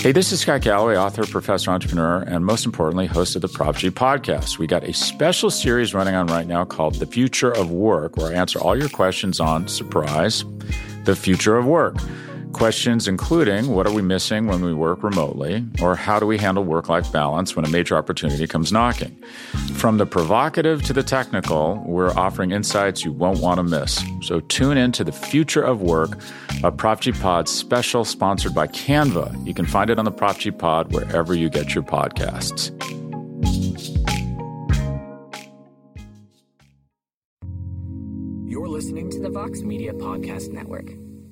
Hey, this is Scott Galloway, author, professor, entrepreneur, and most importantly, host of the Prop G podcast. We got a special series running on right now called The Future of Work, where I answer all your questions on, surprise, the future of work. Questions including, what are we missing when we work remotely? Or how do we handle work-life balance when a major opportunity comes knocking? From the provocative to the technical, we're offering insights you won't want to miss. So tune in to The Future of Work, a Prop G Pod special sponsored by Canva. You can find it on the Prop G Pod wherever you get your podcasts. You're listening to the Vox Media Podcast Network.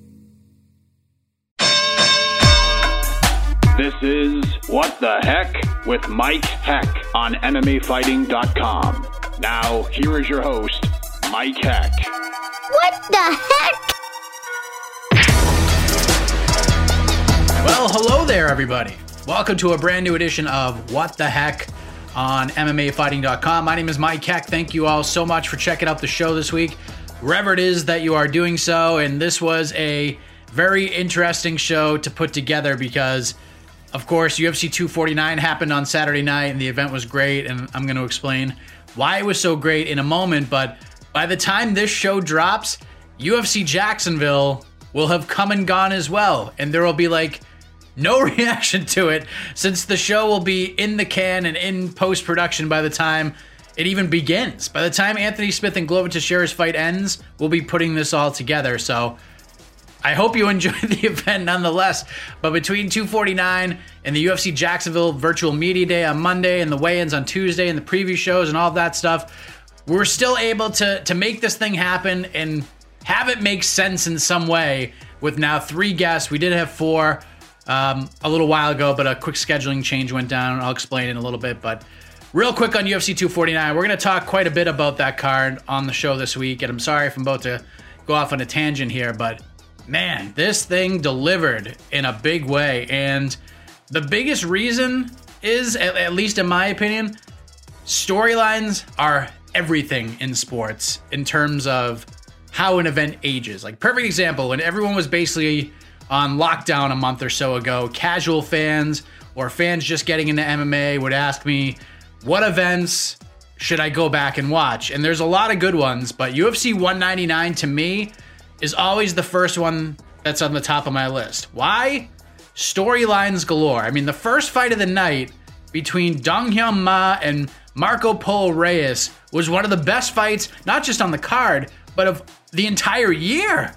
This is What the Heck with Mike Heck on MMAfighting.com. Now, here is your host, Mike Heck. What the heck? Well, hello there, everybody. Welcome to a brand new edition of What the Heck on MMAfighting.com. My name is Mike Heck. Thank you all so much for checking out the show this week, wherever it is that you are doing so. And this was a very interesting show to put together because, of course, UFC 249 happened on Saturday night, and the event was great, and I'm going to explain why it was so great in a moment, but by the time this show drops, UFC Jacksonville will have come and gone as well, and there will be, no reaction to it, since the show will be in the can and in post-production by the time it even begins. By the time Anthony Smith and Glover Teixeira's fight ends, we'll be putting this all together, so I hope you enjoyed the event nonetheless. But between 249 and the UFC Jacksonville Virtual Media Day on Monday and the weigh-ins on Tuesday and the preview shows and all of that stuff, we're still able to make this thing happen and have it make sense in some way with now 3 guests. We did have 4 a little while ago, but a quick scheduling change went down. I'll explain in a little bit. But real quick on UFC 249, we're going to talk quite a bit about that card on the show this week. And I'm sorry if I'm about to go off on a tangent here, but man, this thing delivered in a big way, and the biggest reason is, at least in my opinion, storylines are everything in sports in terms of how an event ages. Perfect example, when everyone was basically on lockdown a month or so ago, casual fans or fans just getting into MMA would ask me, what events should I go back and watch? And there's a lot of good ones, but UFC 199 to me is always the first one that's on the top of my list. Why? Storylines galore. I mean, the first fight of the night between Dong Hyun Ma and Marco Polo Reyes was one of the best fights, not just on the card, but of the entire year.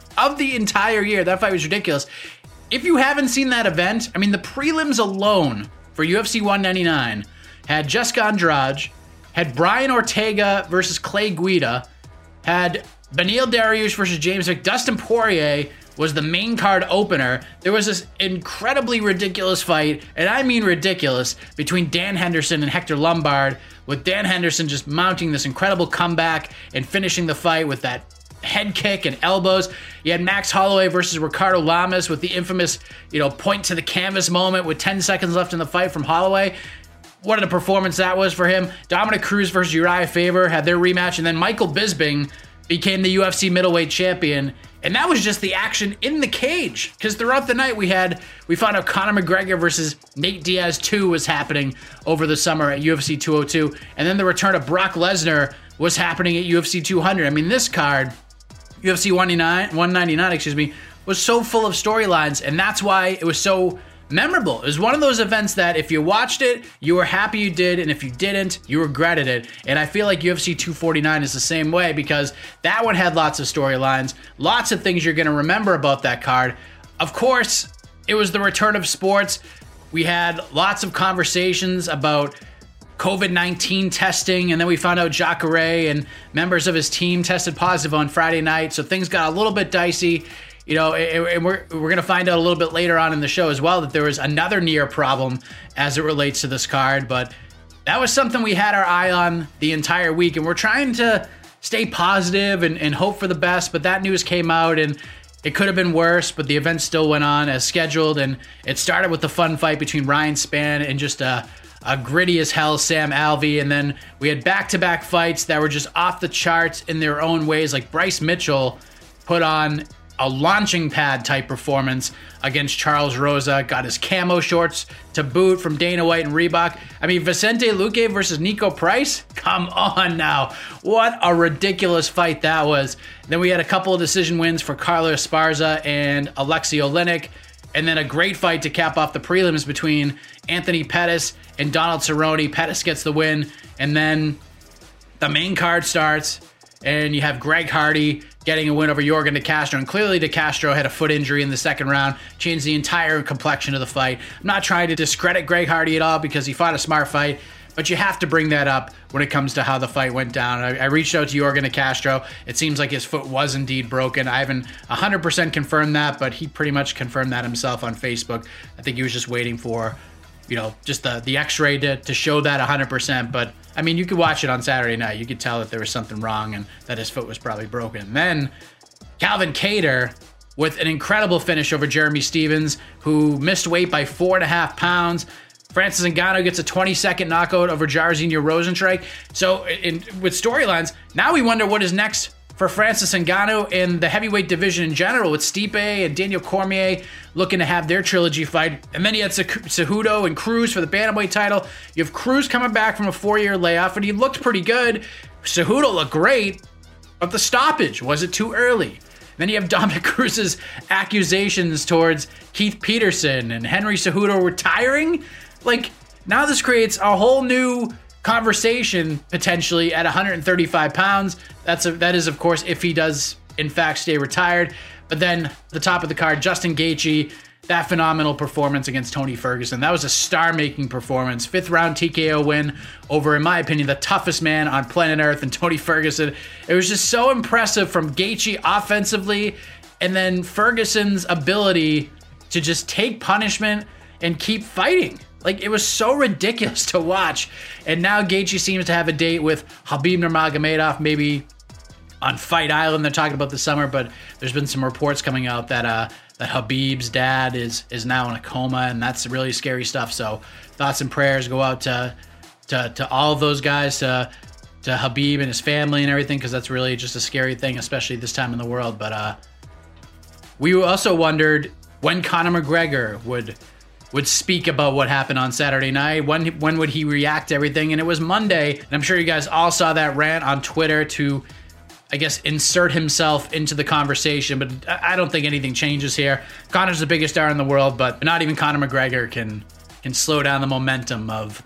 That fight was ridiculous. If you haven't seen that event, I mean, the prelims alone for UFC 199 had Jessica Andrade, had Brian Ortega versus Clay Guida, had Beneil Dariush versus James Vick. Dustin Poirier was the main card opener. There was this incredibly ridiculous fight, and I mean ridiculous, between Dan Henderson and Hector Lombard, with Dan Henderson just mounting this incredible comeback and finishing the fight with that head kick and elbows. You had Max Holloway versus Ricardo Lamas with the infamous, point to the canvas moment with 10 seconds left in the fight from Holloway. What a performance that was for him. Dominic Cruz versus Uriah Faber had their rematch, and then Michael Bisping became the UFC middleweight champion, and that was just the action in the cage, because throughout the night we found out Conor McGregor versus Nate Diaz 2 was happening over the summer at UFC 202, and then the return of Brock Lesnar was happening at UFC 200. I mean, this card, UFC 199, was so full of storylines, and that's why it was so memorable. It was one of those events that if you watched it, you were happy you did, and if you didn't, you regretted it. And I feel like UFC 249 is the same way, because that one had lots of storylines, lots of things you're going to remember about that card. Of course, it was the return of sports. We had lots of conversations about COVID-19 testing, and then we found out Jacare and members of his team tested positive on Friday night, so things got a little bit dicey. And we're going to find out a little bit later on in the show as well that there was another near problem as it relates to this card. But that was something we had our eye on the entire week. And we're trying to stay positive and hope for the best. But that news came out, and it could have been worse. But the event still went on as scheduled. And it started with the fun fight between Ryan Spann and just a gritty as hell Sam Alvey. And then we had back-to-back fights that were just off the charts in their own ways. Like Bryce Mitchell put on a launching pad type performance against Charles Rosa. Got his camo shorts to boot from Dana White and Reebok. I mean, Vicente Luque versus Nico Price? Come on now. What a ridiculous fight that was. Then we had a couple of decision wins for Carlos Esparza and Alexei Oleinik. And then a great fight to cap off the prelims between Anthony Pettis and Donald Cerrone. Pettis gets the win. And then the main card starts, and you have Greg Hardy getting a win over Yorgan De Castro. And clearly De Castro had a foot injury in the second round, changed the entire complexion of the fight. I'm not trying to discredit Greg Hardy at all because he fought a smart fight, but you have to bring that up when it comes to how the fight went down. I reached out to Yorgan De Castro. It seems like his foot was indeed broken. I haven't 100% confirmed that, but he pretty much confirmed that himself on Facebook. I think he was just waiting for, just the x-ray to show that 100%. But, I mean, you could watch it on Saturday night. You could tell that there was something wrong and that his foot was probably broken. And then Calvin Kattar with an incredible finish over Jeremy Stephens, who missed weight by 4.5 pounds. Francis Ngannou gets a 20-second knockout over Jairzinho Rozenstruik. So with storylines, now we wonder what is next for Francis Ngannou in the heavyweight division in general, with Stipe and Daniel Cormier looking to have their trilogy fight. And then you had Cejudo and Cruz for the bantamweight title. You have Cruz coming back from a 4-year layoff, and he looked pretty good. Cejudo looked great, but the stoppage, was it too early? Then you have Dominic Cruz's accusations towards Keith Peterson and Henry Cejudo retiring. Like, now this creates a whole new conversation potentially at 135 pounds. That is, of course, if he does in fact stay retired. But then the top of the card, Justin Gaethje, that phenomenal performance against Tony Ferguson. That was a star-making performance. 5th round TKO win over, in my opinion, the toughest man on planet Earth, and Tony Ferguson. It was just so impressive from Gaethje offensively, and then Ferguson's ability to just take punishment and keep fighting. Like, it was so ridiculous to watch. And now Gaethje seems to have a date with Khabib Nurmagomedov, maybe on Fight Island they're talking about this summer, but there's been some reports coming out that Khabib's dad is now in a coma, and that's really scary stuff. So thoughts and prayers go out to all of those guys, to Khabib and his family and everything, because that's really just a scary thing, especially this time in the world. But we also wondered when Conor McGregor would speak about what happened on Saturday night. When would he react to everything? And it was Monday, and I'm sure you guys all saw that rant on Twitter to, I guess, insert himself into the conversation, but I don't think anything changes here. Conor's the biggest star in the world, but not even Conor McGregor can slow down the momentum of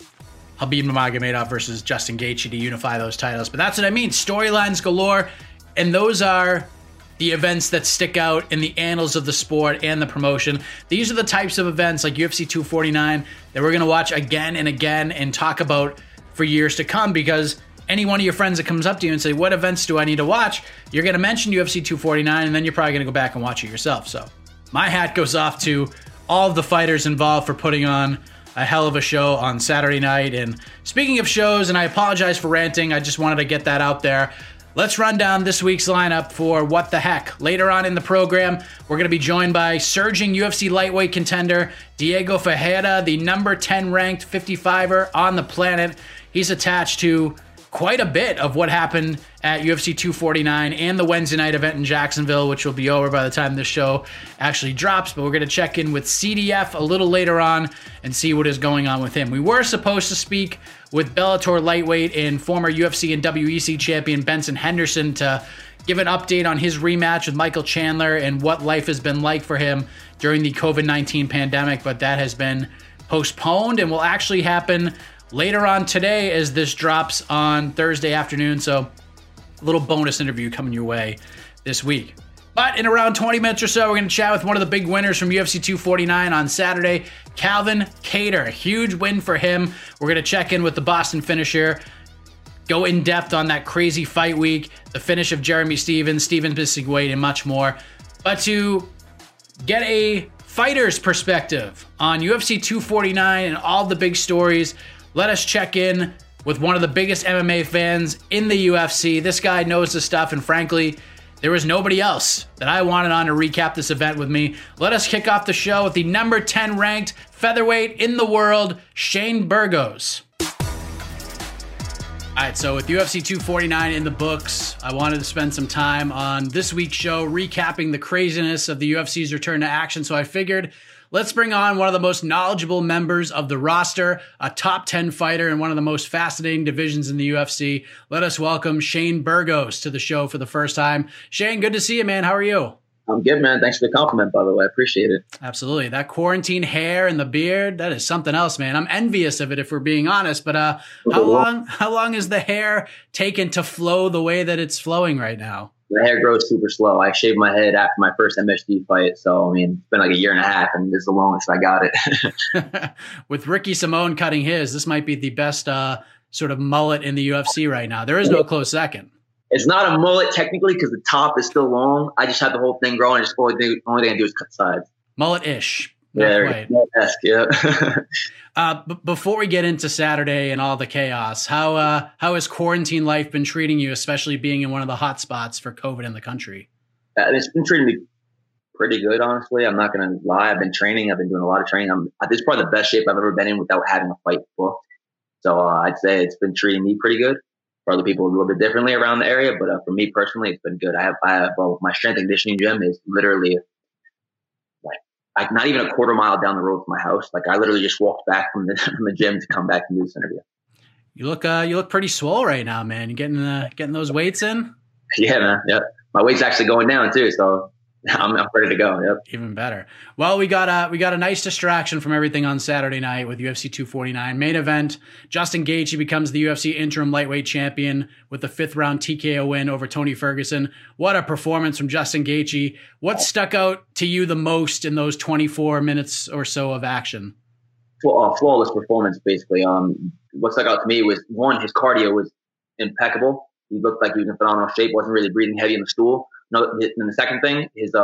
Khabib Nurmagomedov versus Justin Gaethje to unify those titles. But that's what I mean, storylines galore, and those are the events that stick out in the annals of the sport and the promotion. These are the types of events like UFC 249 that we're going to watch again and again and talk about for years to come, because any one of your friends that comes up to you and say, what events do I need to watch? You're going to mention UFC 249, and then you're probably going to go back and watch it yourself. So my hat goes off to all of the fighters involved for putting on a hell of a show on Saturday night. And speaking of shows, and I apologize for ranting, I just wanted to get that out there. Let's run down this week's lineup for What the Heck. Later on in the program, we're going to be joined by surging UFC lightweight contender Diego Ferreira, the number 10 ranked 55er on the planet. He's attached to quite a bit of what happened at UFC 249 and the Wednesday night event in Jacksonville, which will be over by the time this show actually drops. But we're going to check in with CDF a little later on and see what is going on with him. We were supposed to speak with Bellator lightweight and former UFC and WEC champion Benson Henderson to give an update on his rematch with Michael Chandler and what life has been like for him during the COVID-19 pandemic, but that has been postponed and will actually happen later on today as this drops on Thursday afternoon. So a little bonus interview coming your way this week. But in around 20 minutes or so, we're going to chat with one of the big winners from UFC 249 on Saturday, Calvin Kattar. A huge win for him. We're going to check in with the Boston finisher, go in depth on that crazy fight week, the finish of Jeremy Stephens missing weight, and much more. But to get a fighter's perspective on UFC 249 and all the big stories, let us check in with one of the biggest MMA fans in the UFC. This guy knows the stuff, and frankly, there was nobody else that I wanted on to recap this event with me. Let us kick off the show with the number 10 ranked featherweight in the world, Shane Burgos. All right, so with UFC 249 in the books, I wanted to spend some time on this week's show recapping the craziness of the UFC's return to action. So I figured let's bring on one of the most knowledgeable members of the roster, a top 10 fighter in one of the most fascinating divisions in the UFC. Let us welcome Shane Burgos to the show for the first time. Shane, good to see you, man. How are you? I'm good, man. Thanks for the compliment, by the way. I appreciate it. Absolutely. That quarantine hair and the beard, that is something else, man. I'm envious of it if we're being honest, but how long is the hair taken to flow the way that it's flowing right now? The hair grows super slow. I shaved my head after my first MSG fight, so I mean, it's been like a year and a half, and this is the longest I got it. With Ricky Simone cutting his, this might be the best sort of mullet in the UFC right now. There is no close second. It's not a mullet technically because the top is still long. I just had the whole thing growing. Just only thing I do is cut sides. Mullet-ish. Yeah, yeah. Before we get into Saturday and all the chaos, how has quarantine life been treating you, especially being in one of the hot spots for COVID in the country? It's been treating me pretty good, honestly. I'm not going to lie. I've been training. I've been doing a lot of training. This is probably the best shape I've ever been in without having a fight booked. So I'd say it's been treating me pretty good. For other people, a little bit differently around the area, but for me personally, it's been good. I have my strength and conditioning gym is literally like not even a quarter mile down the road from my house. Like I literally just walked back from the gym to come back and do this interview. You look pretty swole right now, man. You getting those weights in? Yeah, man. Yeah, my weight's actually going down too, so I'm ready to go. Yep. Even better. Well, we got a nice distraction from everything on Saturday night with UFC 249 main event. Justin Gaethje becomes the UFC interim lightweight champion with the 5th round TKO win over Tony Ferguson. What a performance from Justin Gaethje. What stuck out to you the most in those 24 minutes or so of action? Flawless performance, basically. What stuck out to me was, one, his cardio was impeccable. He looked like he was in phenomenal shape. Wasn't really breathing heavy in the stool. No, and the second thing, his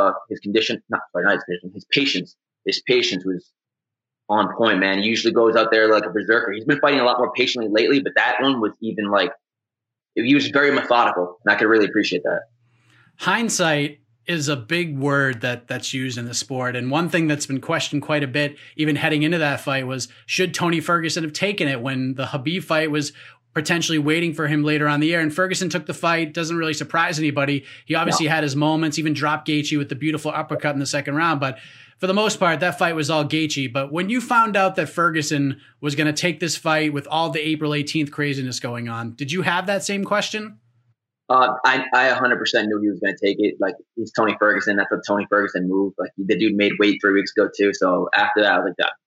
patience. His patience was on point, man. He usually goes out there like a berserker. He's been fighting a lot more patiently lately, but that one was even like, he was very methodical, and I could really appreciate that. Hindsight is a big word that's used in the sport. And one thing that's been questioned quite a bit, even heading into that fight, was should Tony Ferguson have taken it when the Khabib fight was potentially waiting for him later on the year. And Ferguson took the fight. Doesn't really surprise anybody. He obviously had his moments, even dropped Gaethje with the beautiful uppercut in the second round. But for the most part, that fight was all Gaethje. But when you found out that Ferguson was going to take this fight with all the April 18th craziness going on, did you have that same question? I 100% knew he was going to take it. Like, he's Tony Ferguson. That's what Tony Ferguson moved. Like, the dude made weight 3 weeks ago too. So after that, I was like, that.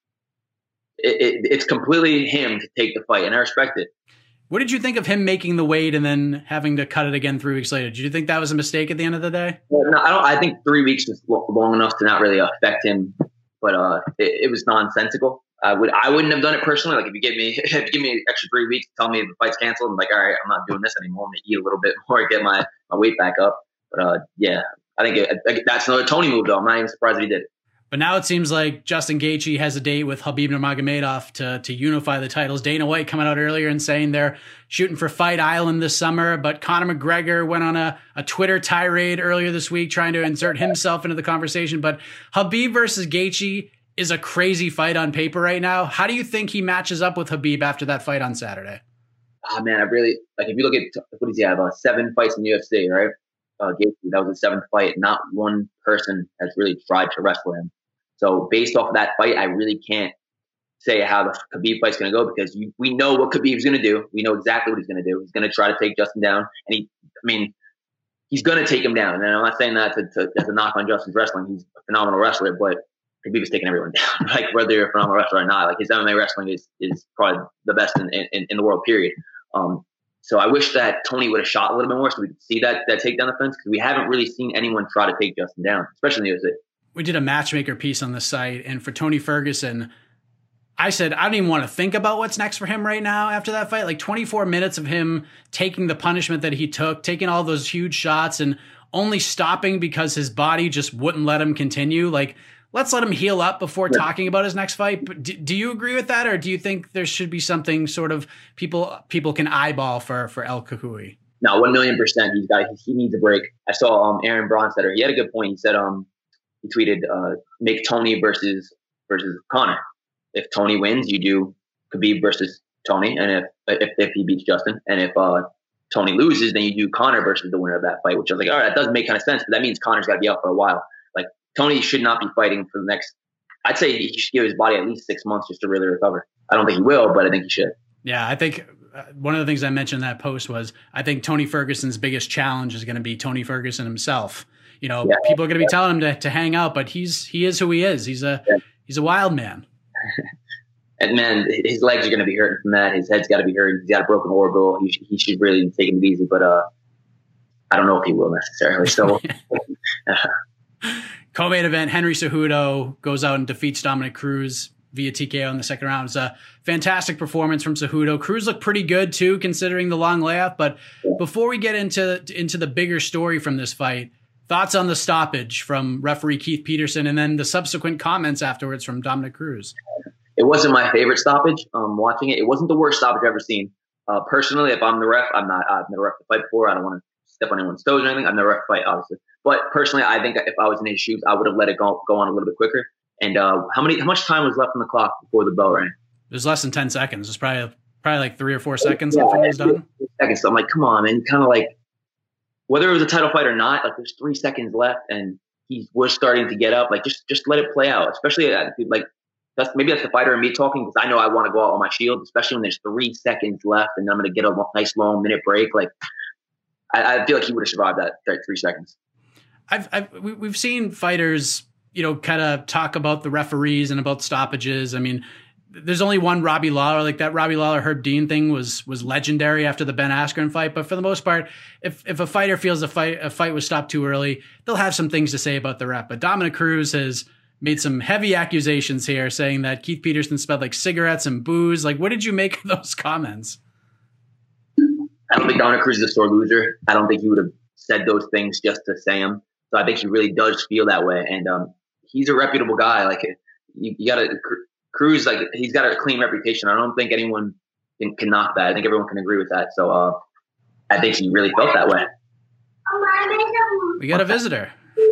It's completely him to take the fight, and I respect it. What did you think of him making the weight and then having to cut it again 3 weeks later? Did you think that was a mistake at the end of the day? Well, no, I think 3 weeks is long enough to not really affect him, but it was nonsensical. I wouldn't have done it personally. Like, if you give me an extra 3 weeks, tell me the fight's canceled, I'm like, all right, I'm not doing this anymore. I'm gonna eat a little bit more, get my weight back up. But yeah, I think that's another Tony move, though. I'm not even surprised that he did it. But now it seems like Justin Gaethje has a date with Khabib Nurmagomedov to unify the titles. Dana White coming out earlier and saying they're shooting for Fight Island this summer. But Conor McGregor went on a Twitter tirade earlier this week trying to insert himself into the conversation. But Khabib versus Gaethje is a crazy fight on paper right now. How do you think he matches up with Khabib after that fight on Saturday? Oh, man, I really – like, if you look at – what does he have? 7 fights in the UFC, right? Gaethje, that was his 7th fight. Not one person has really tried to wrestle him. So based off of that fight, I really can't say how the Khabib fight's going to go because we know what Khabib's going to do. We know exactly what he's going to do. He's going to try to take Justin down. And he's going to take him down. And I'm not saying that as a knock on Justin's wrestling. He's a phenomenal wrestler, but Khabib is taking everyone down. Like, whether you're a phenomenal wrestler or not, like, his MMA wrestling is probably the best in the world, period. So I wish that Tony would have shot a little bit more so we could see that takedown defense because we haven't really seen anyone try to take Justin down, especially in the UFC. We did a matchmaker piece on the site, and for Tony Ferguson, I said, I don't even want to think about what's next for him right now after that fight. Like 24 minutes of him taking the punishment that he took, taking all those huge shots and only stopping because his body just wouldn't let him continue. Like, let's let him heal up before talking about his next fight. But do you agree with that? Or do you think there should be something sort of people can eyeball for El Cucuy? No, 1,000,000%. He needs a break. I saw Aaron Bronstetter. He had a good point. He said, he tweeted, make Tony versus Conor. If Tony wins, you do Khabib versus Tony, and if he beats Justin, and if Tony loses, then you do Conor versus the winner of that fight, which I was like, all right, that does make kind of sense, but that means Conor's got to be out for a while. Like, Tony should not be fighting for the next, I'd say he should give his body at least 6 months just to really recover. I don't think he will, but I think he should. Yeah, I think one of the things I mentioned in that post was I think Tony Ferguson's biggest challenge is going to be Tony Ferguson himself. You know, people are going to be telling him to hang out, but he is who he is. He's a wild man. And man, his legs are going to be hurting from that. His head's got to be hurting. He's got a broken orbital. He should really take it easy, but I don't know if he will necessarily. So, co-main event: Henry Cejudo goes out and defeats Dominic Cruz via TKO in the second round. It's a fantastic performance from Cejudo. Cruz looked pretty good too, considering the long layoff. But before we get into the bigger story from this fight, thoughts on the stoppage from referee Keith Peterson, and then the subsequent comments afterwards from Dominic Cruz. It wasn't my favorite stoppage. Watching it, it wasn't the worst stoppage I've ever seen. Personally, if I'm the ref, I've never reffed a fight before. I don't want to step on anyone's toes or anything. I've never reffed a fight, obviously. But personally, I think if I was in his shoes, I would have let it go on a little bit quicker. And how much time was left on the clock before the bell rang? It was less than 10 seconds. It was probably like 3 or 4 seconds after it was done. Seconds. So I'm like, come on, man. Kind of like, whether it was a title fight or not, like there's 3 seconds left, and he was starting to get up. Like just let it play out. Especially like that's the fighter in me talking, because I know I want to go out on my shield, especially when there's 3 seconds left, and I'm going to get a nice long minute break. Like I feel like he would have survived that 3 seconds. We've seen fighters, you know, kind of talk about the referees and about stoppages. I mean, there's only one Robbie Lawler. Like that Robbie Lawler Herb Dean thing was legendary after the Ben Askren fight. But for the most part, if a fighter feels a fight was stopped too early, they'll have some things to say about the ref. But Dominic Cruz has made some heavy accusations here, saying that Keith Peterson smelled like cigarettes and booze. Like, what did you make of those comments? I don't think Dominic Cruz is a sore loser. I don't think he would have said those things just to say them. So I think he really does feel that way. And he's a reputable guy. Like you got to Cruz, like he's got a clean reputation. I don't think anyone can knock that. I think everyone can agree with that. So I think he really felt that way. We got a visitor.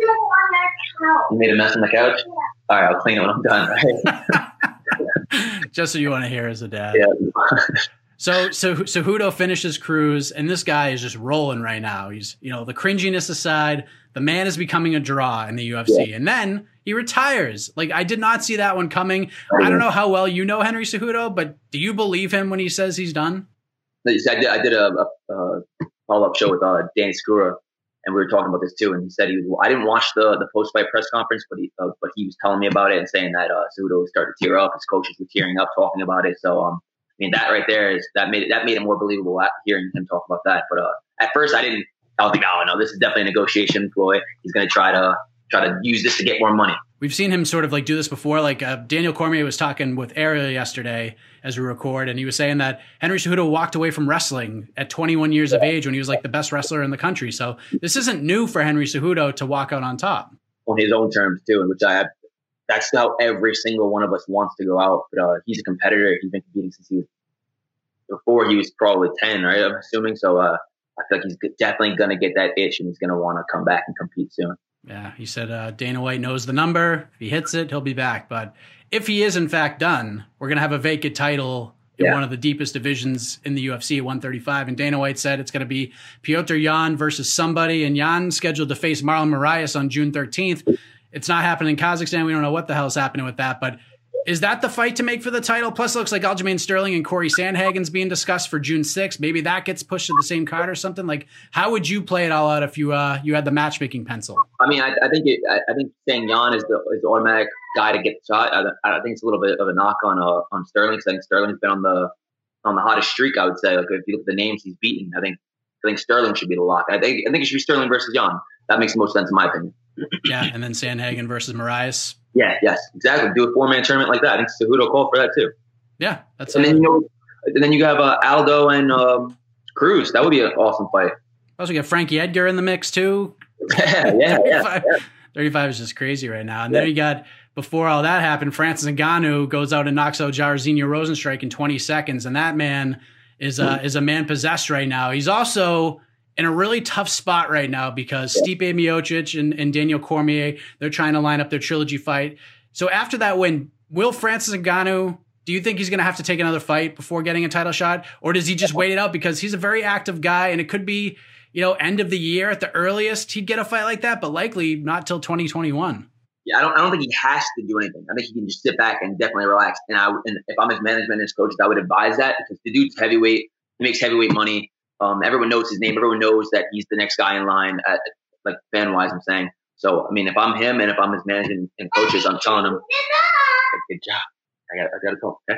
You made a mess on the couch? Yeah. All right, I'll clean it when I'm done. Right? Just so you want to hear as a dad. Yeah. So Cejudo finishes Cruz, and this guy is just rolling right now. He's, you know, the cringiness aside, the man is becoming a draw in the UFC. Yeah. And then he retires. Like, I did not see that one coming. I don't know how well you know Henry Cejudo, but do you believe him when he says he's done? I did a follow-up show with Danny Skura, and we were talking about this too. And he said I didn't watch the post-fight press conference, but he was telling me about it and saying that Cejudo started to tear up. His coaches were tearing up talking about it. So, I mean, that right there made it more believable hearing him talk about that. But at first, I was like, no, this is definitely a negotiation ploy. He's going to try to use this to get more money. We've seen him sort of like do this before. Like Daniel Cormier was talking with Ariel yesterday as we record, and he was saying that Henry Cejudo walked away from wrestling at 21 years of age when he was like the best wrestler in the country. So this isn't new for Henry Cejudo to walk out on top. On his own terms too, in which that's how every single one of us wants to go out. But he's a competitor. He's been competing since before he was probably 10, right? I'm assuming. So I feel like he's definitely going to get that itch, and he's going to want to come back and compete soon. Yeah, he said Dana White knows the number. If he hits it, he'll be back. But if he is in fact done, we're going to have a vacant title in one of the deepest divisions in the UFC at 135. And Dana White said it's going to be Petr Yan versus somebody. And Yan's scheduled to face Marlon Moraes on June 13th. It's not happening in Kazakhstan. We don't know what the hell's happening with that. But is that the fight to make for the title? Plus, it looks like Aljamain Sterling and Corey Sandhagen's being discussed for June 6th. Maybe that gets pushed to the same card or something. Like, how would you play it all out if you had the matchmaking pencil? I mean, I think saying Yan is the automatic guy to get the shot. I think it's a little bit of a knock on Sterling, because I think Sterling's been on the hottest streak. I would say, like, if you look at the names he's beaten, I think Sterling should be the lock. I think it should be Sterling versus Yan. That makes the most sense in my opinion. Yeah, and then Sandhagen versus Moraes. Yeah, yes, exactly. Do a 4-man tournament like that. I think Cejudo called for that too. Yeah, that's. And then you have Aldo and Cruz. That would be an awesome fight. Also, get Frankie Edgar in the mix too. Yeah. 35 is just crazy right now. And then you got, before all that happened, Francis Ngannou goes out and knocks out Jairzinho Rozenstruik in 20 seconds, and that man is a man possessed right now. He's also in a really tough spot right now because Stipe Miocic and Daniel Cormier, they're trying to line up their trilogy fight. So after that win, will Francis Ngannou Do you think he's going to have to take another fight before getting a title shot? Or does he just wait it out? Because he's a very active guy, and it could be, end of the year at the earliest he'd get a fight like that, but likely not till 2021. Yeah, I don't think he has to do anything. I think he can just sit back and definitely relax. And if I'm his management and his coaches, I would advise that, because the dude's heavyweight. He makes heavyweight money. Everyone knows his name. Everyone knows that he's the next guy in line, like fan-wise, I'm saying. So, I mean, if I'm him and if I'm his management and coaches, I'm telling him, good job. I got to go. Okay.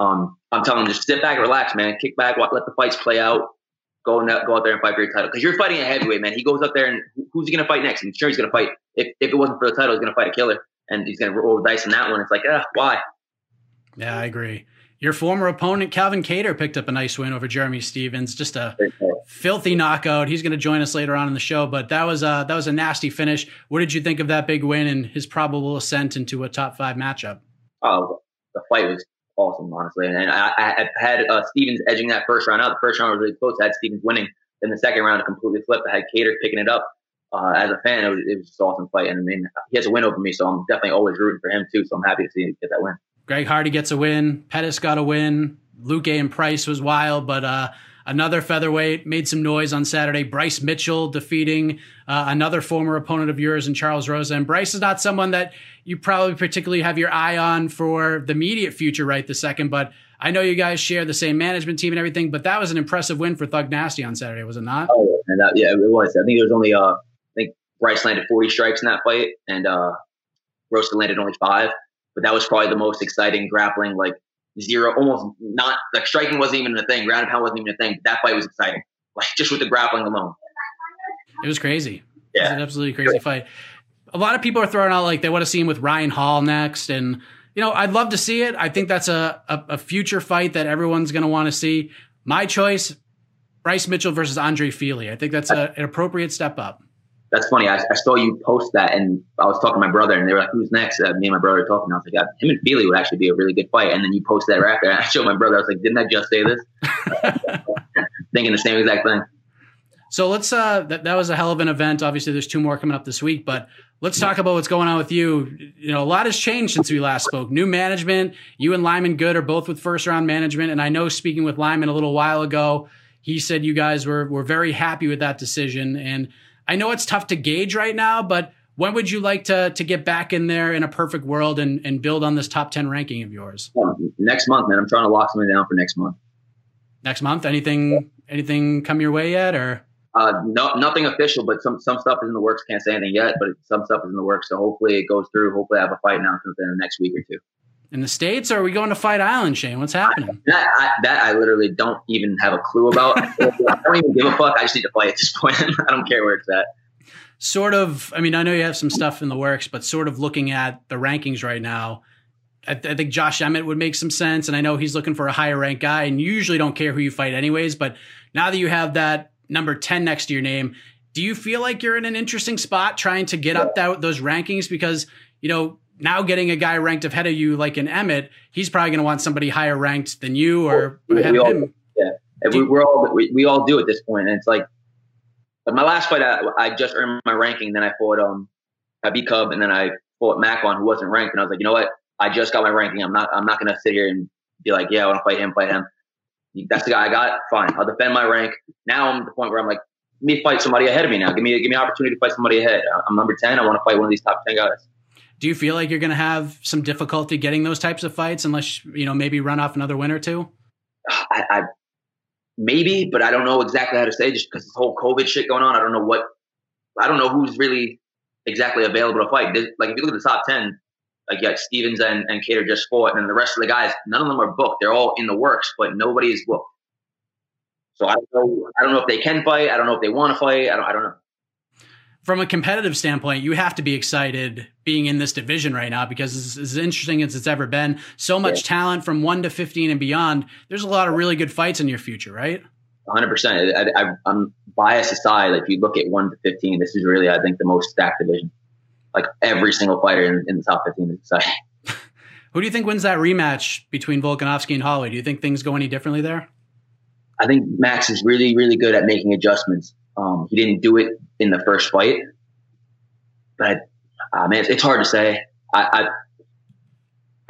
I'm telling him, just sit back, relax, man. Kick back, let the fights play out. Go out there and fight for your title. Because you're fighting a heavyweight, man. He goes up there, and who's he going to fight next? I'm sure he's going to fight. If it wasn't for the title, he's going to fight a killer. And he's going to roll the dice in that one. It's like, why? Yeah, I agree. Your former opponent, Calvin Kattar, picked up a nice win over Jeremy Stephens. Just a filthy knockout. He's going to join us later on in the show, but that was a nasty finish. What did you think of that big win and his probable ascent into a top 5 matchup? Oh, the fight was awesome, honestly. And I had Stephens edging that first round out. The first round was really close. I had Stephens winning. Then the second round, it completely flipped. I had Kattar picking it up. As a fan, it was just an awesome fight. And I mean, he has a win over me, so I'm definitely always rooting for him too. So I'm happy to see him get that win. Greg Hardy gets a win. Pettis got a win. Luque and Price was wild, but another featherweight made some noise on Saturday. Bryce Mitchell defeating another former opponent of yours in Charles Rosa. And Bryce is not someone that you probably particularly have your eye on for the immediate future right this second, but I know you guys share the same management team and everything, but that was an impressive win for Thug Nasty on Saturday, was it not? Oh, yeah, it was. I think there was only, I think Bryce landed 40 strikes in that fight, and Rosa landed only 5. But that was probably the most exciting grappling, like zero, almost not, like striking wasn't even a thing. Ground and pound wasn't even a thing. That fight was exciting, like just with the grappling alone. It was crazy. Yeah. It was an absolutely crazy fight. A lot of people are throwing out like they want to see him with Ryan Hall next. And, I'd love to see it. I think that's a future fight that everyone's going to want to see. My choice, Bryce Mitchell versus Andre Fili. I think that's an appropriate step up. That's funny. I saw you post that, and I was talking to my brother, and they were like, "Who's next?" Me and my brother were talking. I was like, "Him and Fili would actually be a really good fight." And then you posted that right after. And I showed my brother. I was like, "Didn't I just say this?" Thinking the same exact thing. So let's. That was a hell of an event. Obviously, there's 2 more coming up this week, but let's talk about what's going on with you. A lot has changed since we last spoke. New management. You and Lyman Good are both with first round management, and I know speaking with Lyman a little while ago, he said you guys were very happy with that decision. And I know it's tough to gauge right now, but when would you like to get back in there in a perfect world and build on this top 10 ranking of yours? Next month, man. I'm trying to lock something down for next month. Next month? Anything come your way yet, or? No, nothing official, but some stuff is in the works. Can't say anything yet, but some stuff is in the works. So hopefully it goes through. Hopefully I have a fight announcement in the next week or 2. In the States, or are we going to Fight Island, Shane? What's happening? I literally don't even have a clue about. I don't even give a fuck. I just need to fight at this point. I don't care where it's at. Sort of, I mean, I know you have some stuff in the works, but sort of looking at the rankings right now, I think Josh Emmett would make some sense. And I know he's looking for a higher ranked guy, and you usually don't care who you fight anyways. But now that you have that number 10 next to your name, do you feel like you're in an interesting spot trying to get up those rankings? Because, now getting a guy ranked ahead of you, like in Emmett, he's probably going to want somebody higher ranked than you or ahead of him. Yeah. We all do at this point. And it's like, but my last fight, I just earned my ranking. Then I fought Habib Cub, and then I fought Macron, who wasn't ranked. And I was like, you know what? I just got my ranking. I'm not going to sit here and be like, yeah, I want to fight him. That's the guy I got. Fine. I'll defend my rank. Now I'm at the point where I'm like, let me fight somebody ahead of me now. Give me an opportunity to fight somebody ahead. I'm number 10. I want to fight one of these top 10 guys. Do you feel like you're going to have some difficulty getting those types of fights unless, maybe run off another win or 2? I maybe, but I don't know exactly how to say, just because this whole COVID shit going on. I don't know who's really exactly available to fight. Like if you look at the top 10, like you got Stephens and Kattar just fought, and then the rest of the guys, none of them are booked. They're all in the works, but nobody is booked. So I don't know if they can fight. I don't know if they want to fight. I don't know. From a competitive standpoint, you have to be excited being in this division right now, because it's as interesting as it's ever been. So much talent from 1 to 15 and beyond. There's a lot of really good fights in your future, right? 100%. I'm biased aside. Like, if you look at 1 to 15, this is really, I think, the most stacked division. Like, every single fighter in the top 15 is exciting. Who do you think wins that rematch between Volkanovski and Holloway? Do you think things go any differently there? I think Max is really, really good at making adjustments. He didn't do it in the first fight, but man, it's hard to say. I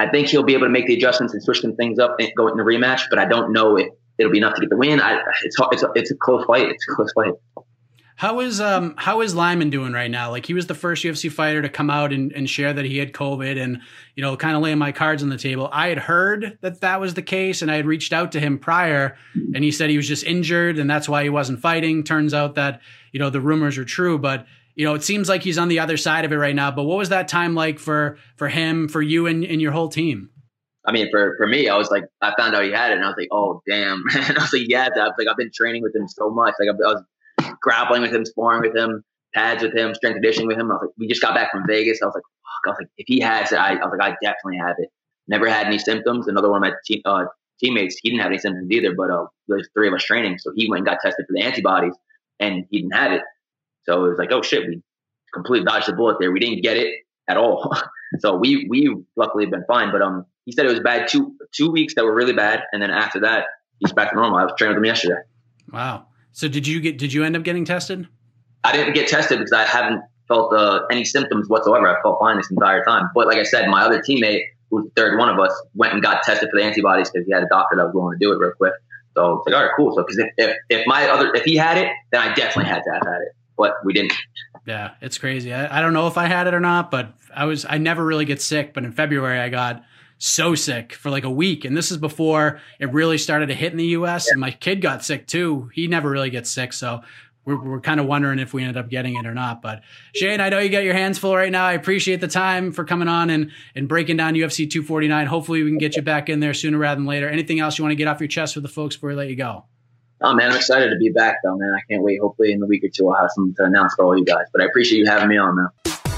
I think he'll be able to make the adjustments and switch some things up and go in the rematch, but I don't know if it'll be enough to get the win. It's a close fight. It's a close fight. How is Lyman doing right now? Like, he was the first UFC fighter to come out and share that he had COVID and, kind of laying my cards on the table. I had heard that was the case, and I had reached out to him prior, and he said he was just injured and that's why he wasn't fighting. Turns out that, the rumors are true, but it seems like he's on the other side of it right now. But what was that time like for him, for you and your whole team? I mean, for me, I was like, I found out he had it and I was like, oh damn. And I was like, yeah, I was like, I've been training with him so much. Like I was grappling with him, sparring with him, pads with him, strength conditioning with him. I was like, we just got back from Vegas. I was like, fuck. I was like, if he has it, I was like, I definitely have it. Never had any symptoms. Another one of my teammates, he didn't have any symptoms either, but there's 3 of us training. So he went and got tested for the antibodies and he didn't have it. So it was like, oh shit, we completely dodged the bullet there. We didn't get it at all. So we luckily have been fine. But he said it was bad 2 weeks that were really bad. And then after that, he's back to normal. I was training with him yesterday. Wow. So did you end up getting tested? I didn't get tested because I haven't felt any symptoms whatsoever. I felt fine this entire time. But like I said, my other teammate, who's the third one of us, went and got tested for the antibodies because he had a doctor that was willing to do it real quick. So it's like, all right, cool. So because if he had it, then I definitely had to have had it. But we didn't. Yeah, it's crazy. I don't know if I had it or not, but I never really get sick. But in February, I got so sick for like a week. And this is before it really started to hit in the US. And my kid got sick too. He never really gets sick. So we're kind of wondering if we ended up getting it or not. But Shane, I know you got your hands full right now. I appreciate the time for coming on and breaking down UFC 249. Hopefully we can get you back in there sooner rather than later. Anything else you want to get off your chest for the folks before we let you go? Oh man, I'm excited to be back though, man. I can't wait. Hopefully in a week or two I'll have something to announce for all you guys. But I appreciate you having me on, man.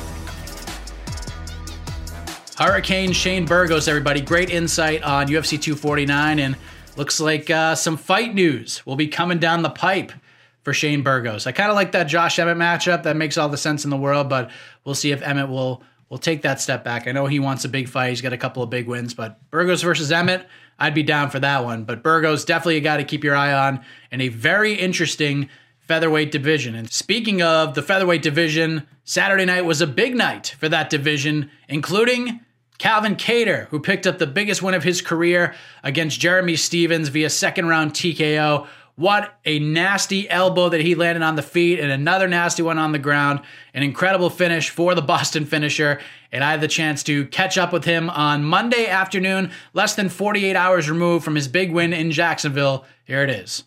Hurricane Shane Burgos, everybody. Great insight on UFC 249, and looks like some fight news will be coming down the pipe for Shane Burgos. I kind of like that Josh Emmett matchup. That makes all the sense in the world, but we'll see if Emmett will take that step back. I know he wants a big fight. He's got a couple of big wins, but Burgos versus Emmett, I'd be down for that one. But Burgos, definitely a guy to keep your eye on in a very interesting featherweight division. And speaking of the featherweight division, Saturday night was a big night for that division, including Calvin Kattar, who picked up the biggest win of his career against Jeremy Stephens via second-round TKO. What a nasty elbow that he landed on the feet and another nasty one on the ground. An incredible finish for the Boston finisher. And I had the chance to catch up with him on Monday afternoon, less than 48 hours removed from his big win in Jacksonville. Here it is.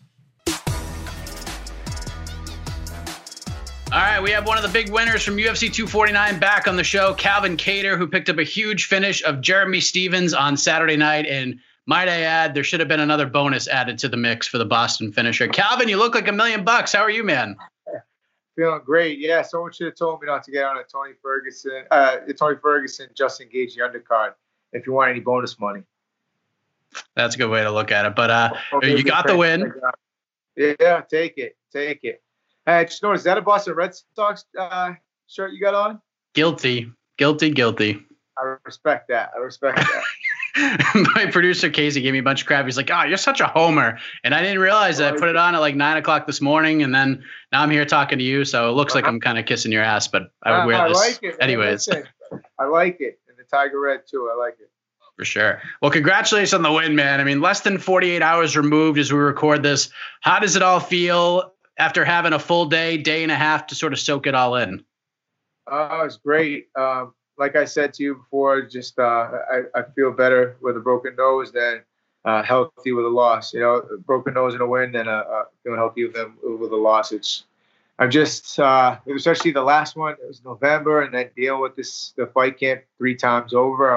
All right, we have one of the big winners from UFC 249 back on the show, Calvin Kattar, who picked up a huge finish of Jeremy Stephens on Saturday night. And might I add, there should have been another bonus added to the mix for the Boston finisher. Calvin, you look like $1 million. How are you, man? Feeling great. Yeah, someone should have told me not to get on a Tony Ferguson, Justin Gaethje undercard if you want any bonus money. That's a good way to look at it. But you got the win. Yeah, take it. Hey, just noticed, is that a Boston Red Sox shirt you got on? Guilty. I respect that. My producer, Casey, gave me a bunch of crap. He's like, oh, you're such a homer. And I didn't realize that. I put it on at like 9 o'clock this morning, and then now I'm here talking to you, so it looks like I'm kind of kissing your ass, but I would wear this like it, anyways. Listen, I like it. And the Tiger Red, too. I like it. For sure. Well, congratulations on the win, man. I mean, less than 48 hours removed as we record this. How does it all feel after having a full day and a half to sort of soak it all in? It was great. Like I said to you before, just I feel better with a broken nose than healthy with a loss. You know, a broken nose and a win, than feeling healthy with a loss. I'm just, especially the last one. It was November, and then dealing with the fight camp 3 times over.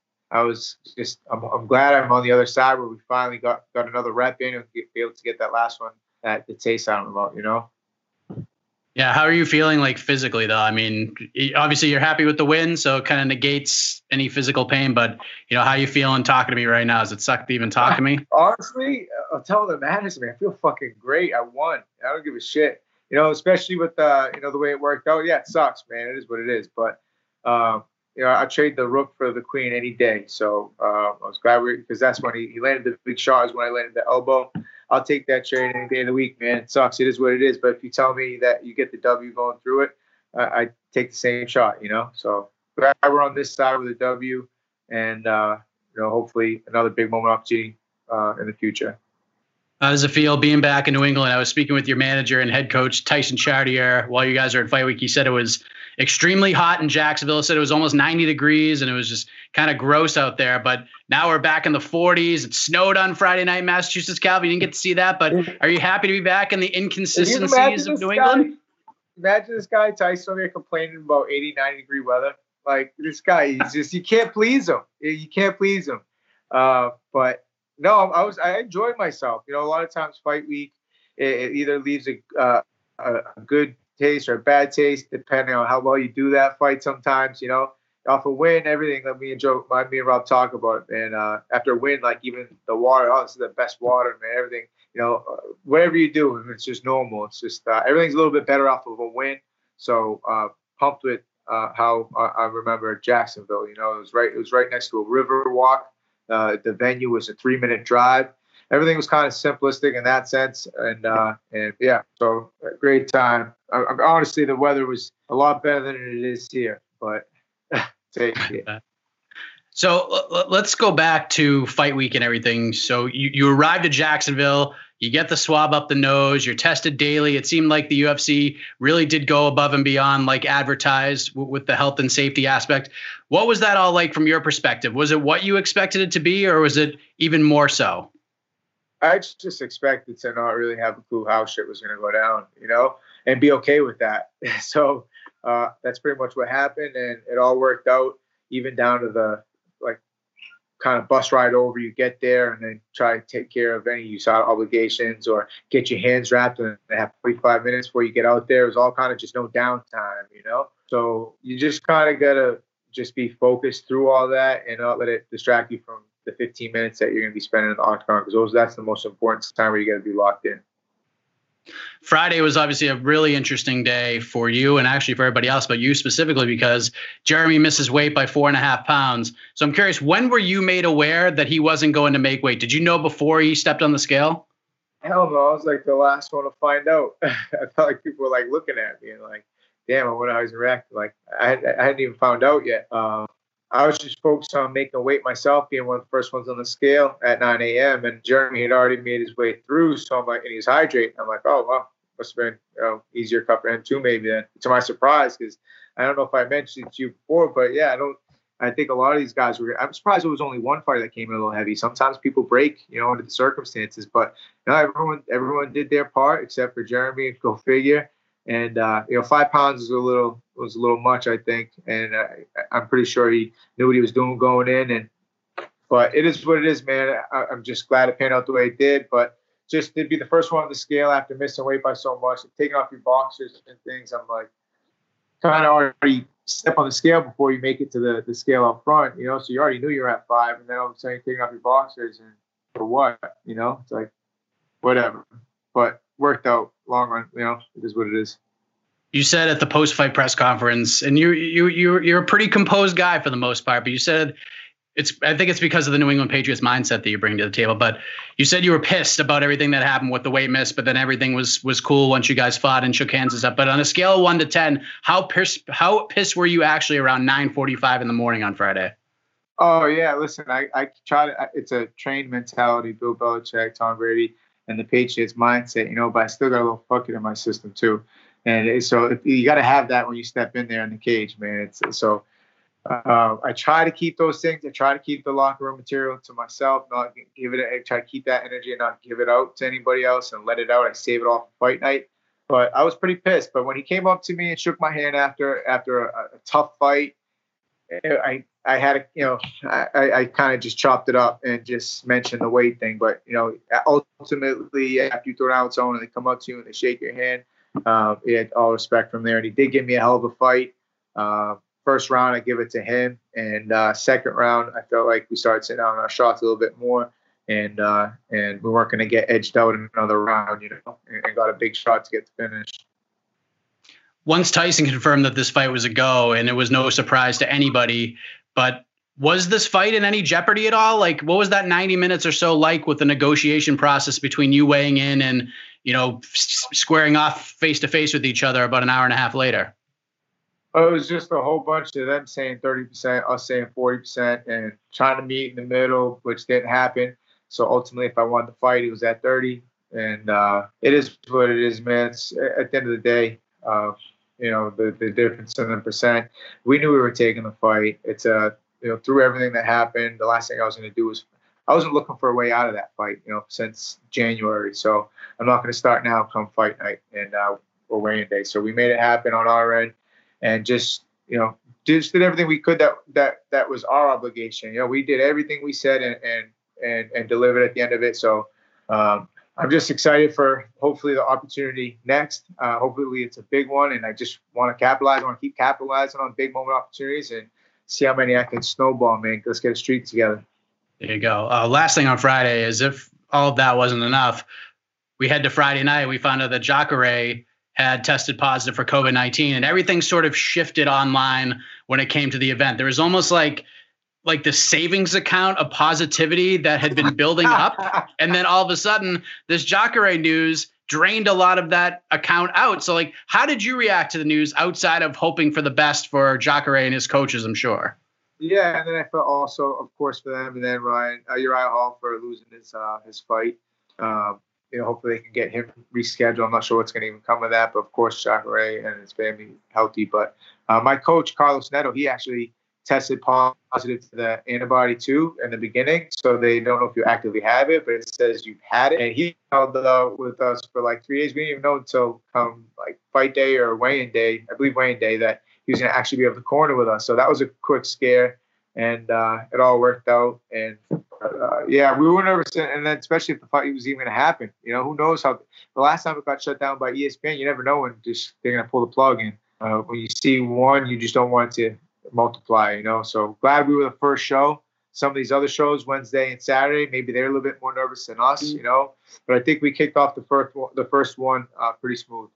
I'm glad I'm on the other side where we finally got another rep in and be able to get that last one. That the taste out about, you know? Yeah. How are you feeling like physically though? I mean, obviously you're happy with the win, so it kind of negates any physical pain, but how are you feeling talking to me right now? Does it suck to even talk to me? Honestly, I'll tell you that matters to me. I feel fucking great. I won. I don't give a shit, especially with the way it worked out. Yeah, it sucks, man. It is what it is. But, I trade the rook for the queen any day. So I was glad because that's when he landed the big shot, is when I landed the elbow. I'll take that trade any day of the week, man. It sucks. It is what it is. But if you tell me that you get the W going through it, I take the same shot, So glad we're on this side with the W. And, hopefully another big moment opportunity in the future. How does it feel being back in New England? I was speaking with your manager and head coach, Tyson Chartier, while you guys are at Fight Week. He said it was extremely hot in Jacksonville. He said it was almost 90 degrees and it was just kind of gross out there. But now we're back in the 40s. It snowed on Friday night in Massachusetts, Calvin. You didn't get to see that, but are you happy to be back in the inconsistencies of New England? Imagine this guy, Tyson, here complaining about 80, 90 degree weather. Like, this guy, you can't please him. You can't please him. But no, I enjoyed myself. A lot of times Fight Week, it either leaves a good taste or a bad taste, depending on how well you do that fight sometimes, off a win, everything that me and Rob talk about. And after a win, like even the water, this is the best water, man, everything, whatever you do, it's just normal. It's just everything's a little bit better off of a win. So pumped with how I remember Jacksonville, it was right next to a river walk. The venue was a 3-minute drive. Everything was kind of simplistic in that sense. And yeah, so a great time. Honestly, the weather was a lot better than it is here, but take it. So let's go back to Fight Week and everything. So you arrived at Jacksonville, you get the swab up the nose, you're tested daily. It seemed like the UFC really did go above and beyond like advertised with the health and safety aspect. What was that all like from your perspective? Was it what you expected it to be, or was it even more so? I just expected to not really have a clue how shit was going to go down, and be okay with that. So that's pretty much what happened, and it all worked out, even down to the kind of bus ride over. You get there and then try to take care of any USADA obligations or get your hands wrapped and have 45 minutes before you get out there. It was all kind of just no downtime, So you just kind of got to just be focused through all that and not let it distract you from the 15 minutes that you're going to be spending in the octagon, because that's the most important time where you got to be locked in. Friday was obviously a really interesting day for you and actually for everybody else, but you specifically because Jeremy misses weight by 4.5 pounds. So I'm curious, when were you made aware that he wasn't going to make weight? Did you know before he stepped on the scale? Hell no, I was like the last one to find out. I felt like people were like looking at me and like, damn, I wonder how he's reacting. Like I hadn't even found out yet. I was just focused on making weight myself, being one of the first ones on the scale at 9 a.m. And Jeremy had already made his way through. So I'm like, and he's hydrating. I'm like, oh, well, must have been easier cut for him too, maybe then. To my surprise, because I don't know if I mentioned it to you before, but yeah, I think a lot of these guys I'm surprised it was only one fighter that came in a little heavy. Sometimes people break, under the circumstances, but everyone did their part except for Jeremy. Go figure. And 5 pounds was a little much, I think, and I'm pretty sure he knew what he was doing going in. But it is what it is, man. I'm just glad it panned out the way it did. But just to be the first one on the scale after missing weight by so much, taking off your boxers and things, I'm like, kind of already step on the scale before you make it to the scale up front, So you already knew you were at 5, and then all of a sudden you're taking off your boxers, and for what, It's like whatever. But worked out long run, it is what it is. You said at the post-fight press conference, and you're a pretty composed guy for the most part, but you said I think it's because of the New England Patriots mindset that you bring to the table. But you said you were pissed about everything that happened with the weight miss, but then everything was cool once you guys fought and shook hands and stuff. But on a scale of 1 to 10, how pissed were you actually around 9:45 in the morning on Friday? Oh yeah, listen, I try to. It's a trained mentality, Bill Belichick, Tom Brady, and the Patriots mindset, but I still got a little fuck it in my system too. And so you got to have that when you step in there in the cage, man. I try to keep those things. I try to keep the locker room material to myself, not give it. I try to keep that energy and not give it out to anybody else and let it out. I save it all for fight night. But I was pretty pissed. But when he came up to me and shook my hand after a tough fight, I had I kind of just chopped it up and just mentioned the weight thing. But ultimately, after you throw down zone and they come up to you and they shake your hand, he had all respect from there. And he did give me a hell of a fight. First round, I give it to him, and second round, I felt like we started sitting down on our shots a little bit more, and we weren't going to get edged out in another round, and got a big shot to get the finish. Once Tyson confirmed that this fight was a go, and it was no surprise to anybody, but was this fight in any jeopardy at all? Like, what was that 90 minutes or so like with the negotiation process between you weighing in and, squaring off face to face with each other about an hour and a half later? Oh, it was just a whole bunch of them saying 30%, us saying 40%, and trying to meet in the middle, which didn't happen. So ultimately, if I wanted to fight, it was at 30. And it is what it is, man. It's, at the end of the day, the difference in the percent. We knew we were taking the fight. It's through everything that happened, the last thing I was going to do was, I wasn't looking for a way out of that fight, since January. So I'm not going to start now come fight night and or weigh-in day. So we made it happen on our end, and just did everything we could that was our obligation. We did everything we said and delivered at the end of it. So I'm just excited for hopefully the opportunity next. Hopefully it's a big one, and I just want to keep capitalizing on big moment opportunities and see how many I can snowball, man. Let's get a streak together. There you go. Last thing on Friday is, if all of that wasn't enough, we head to Friday night. We found out that Jacare had tested positive for COVID-19, and everything sort of shifted online when it came to the event. There was almost like the savings account of positivity that had been building up. And then all of a sudden, this Jacare news drained a lot of that account out. So, how did you react to the news outside of hoping for the best for Jacare and his coaches, I'm sure? Yeah, and then I felt also, of course, for them, and then Uriah Hall for losing his fight. Hopefully they can get him rescheduled. I'm not sure what's going to even come of that, but of course, Jacare and his family healthy. But my coach, Carlos Neto, he actually tested positive to the antibody too in the beginning. So they don't know if you actively have it, but it says you've had it. And he held with us for 3 days. We didn't even know until come fight day or weigh-in day, I believe weigh-in day, that he was going to actually be able to corner with us. So that was a quick scare, and it all worked out. And we were nervous, and then especially if the fight was even going to happen. Who knows how the last time it got shut down by ESPN, you never know when they're going to pull the plug in. When you see one, you just don't want it to multiply, So glad we were the first show. Some of these other shows, Wednesday and Saturday, maybe they're a little bit more nervous than us, But I think we kicked off the first one pretty smooth.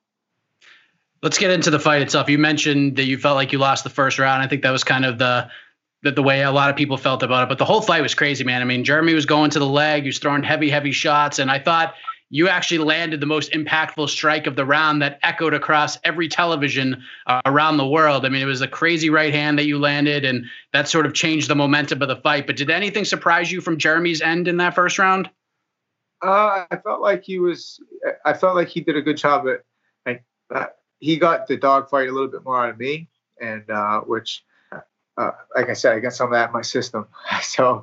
Let's get into the fight itself. You mentioned that you felt like you lost the first round. I think that was kind of the way a lot of people felt about it. But the whole fight was crazy, man. I mean, Jeremy was going to the leg. He was throwing heavy shots. And I thought you actually landed the most impactful strike of the round that echoed across every television around the world. I mean, it was a crazy right hand that you landed, and that sort of changed the momentum of the fight. But did anything surprise you from Jeremy's end in that first round? I felt like he did a good job at he got the dogfight a little bit more out of me, and which, like I said, I got some of that in my system. So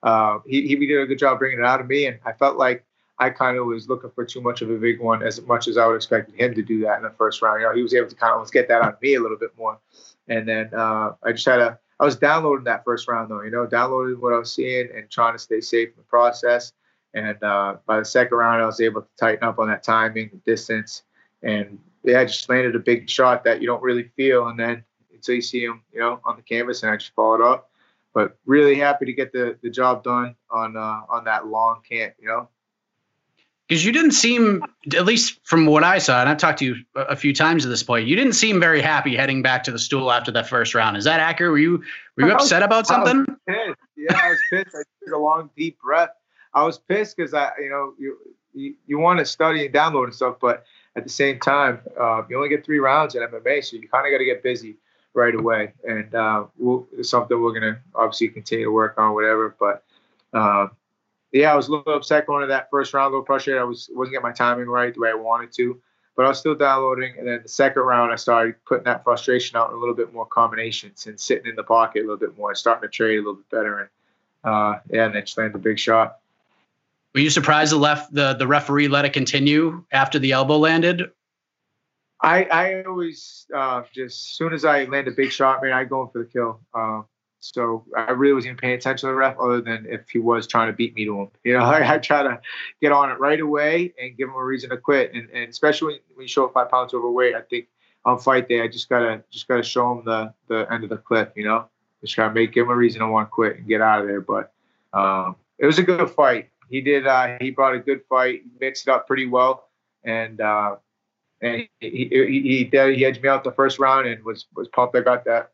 he did a good job bringing it out of me, and I felt like I kind of was looking for too much of a big one, as much as I would expect him to do that in the first round. He was able to kind of almost get that out of me a little bit more. And then I was downloading that first round though, downloading what I was seeing and trying to stay safe in the process. And by the second round, I was able to tighten up on that timing, the distance, and I just landed a big shot that you don't really feel. And then until you see him, on the canvas, and I just followed up. But really happy to get the job done on that long camp, Because you didn't seem, at least from what I saw, and I've talked to you a few times at this point, you didn't seem very happy heading back to the stool after that first round. Is that accurate? Were you upset about something? I was pissed. Yeah, I was pissed. I took a long, deep breath. I was pissed because you want to study and download and stuff, but at the same time, you only get 3 rounds in MMA, so you kind of got to get busy right away. And it's something we're going to obviously continue to work on, whatever. But I was a little upset going to that first round, a little frustrated. I wasn't getting my timing right the way I wanted to, but I was still downloading. And then the second round, I started putting that frustration out in a little bit more combinations and sitting in the pocket a little bit more, starting to trade a little bit better. And and then just landed a big shot. Were you surprised the referee let it continue after the elbow landed? I always just as soon as I land a big shot, man, I go in for the kill. So I really wasn't even paying attention to the ref, other than if he was trying to beat me to him. I try to get on it right away and give him a reason to quit. And especially when you show up 5 pounds overweight, I think on fight day I just gotta show him the end of the cliff. Just try to give him a reason to want to quit and get out of there. But it was a good fight. He did. He brought a good fight. He mixed it up pretty well, and he edged me out the first round and was pumped. I got that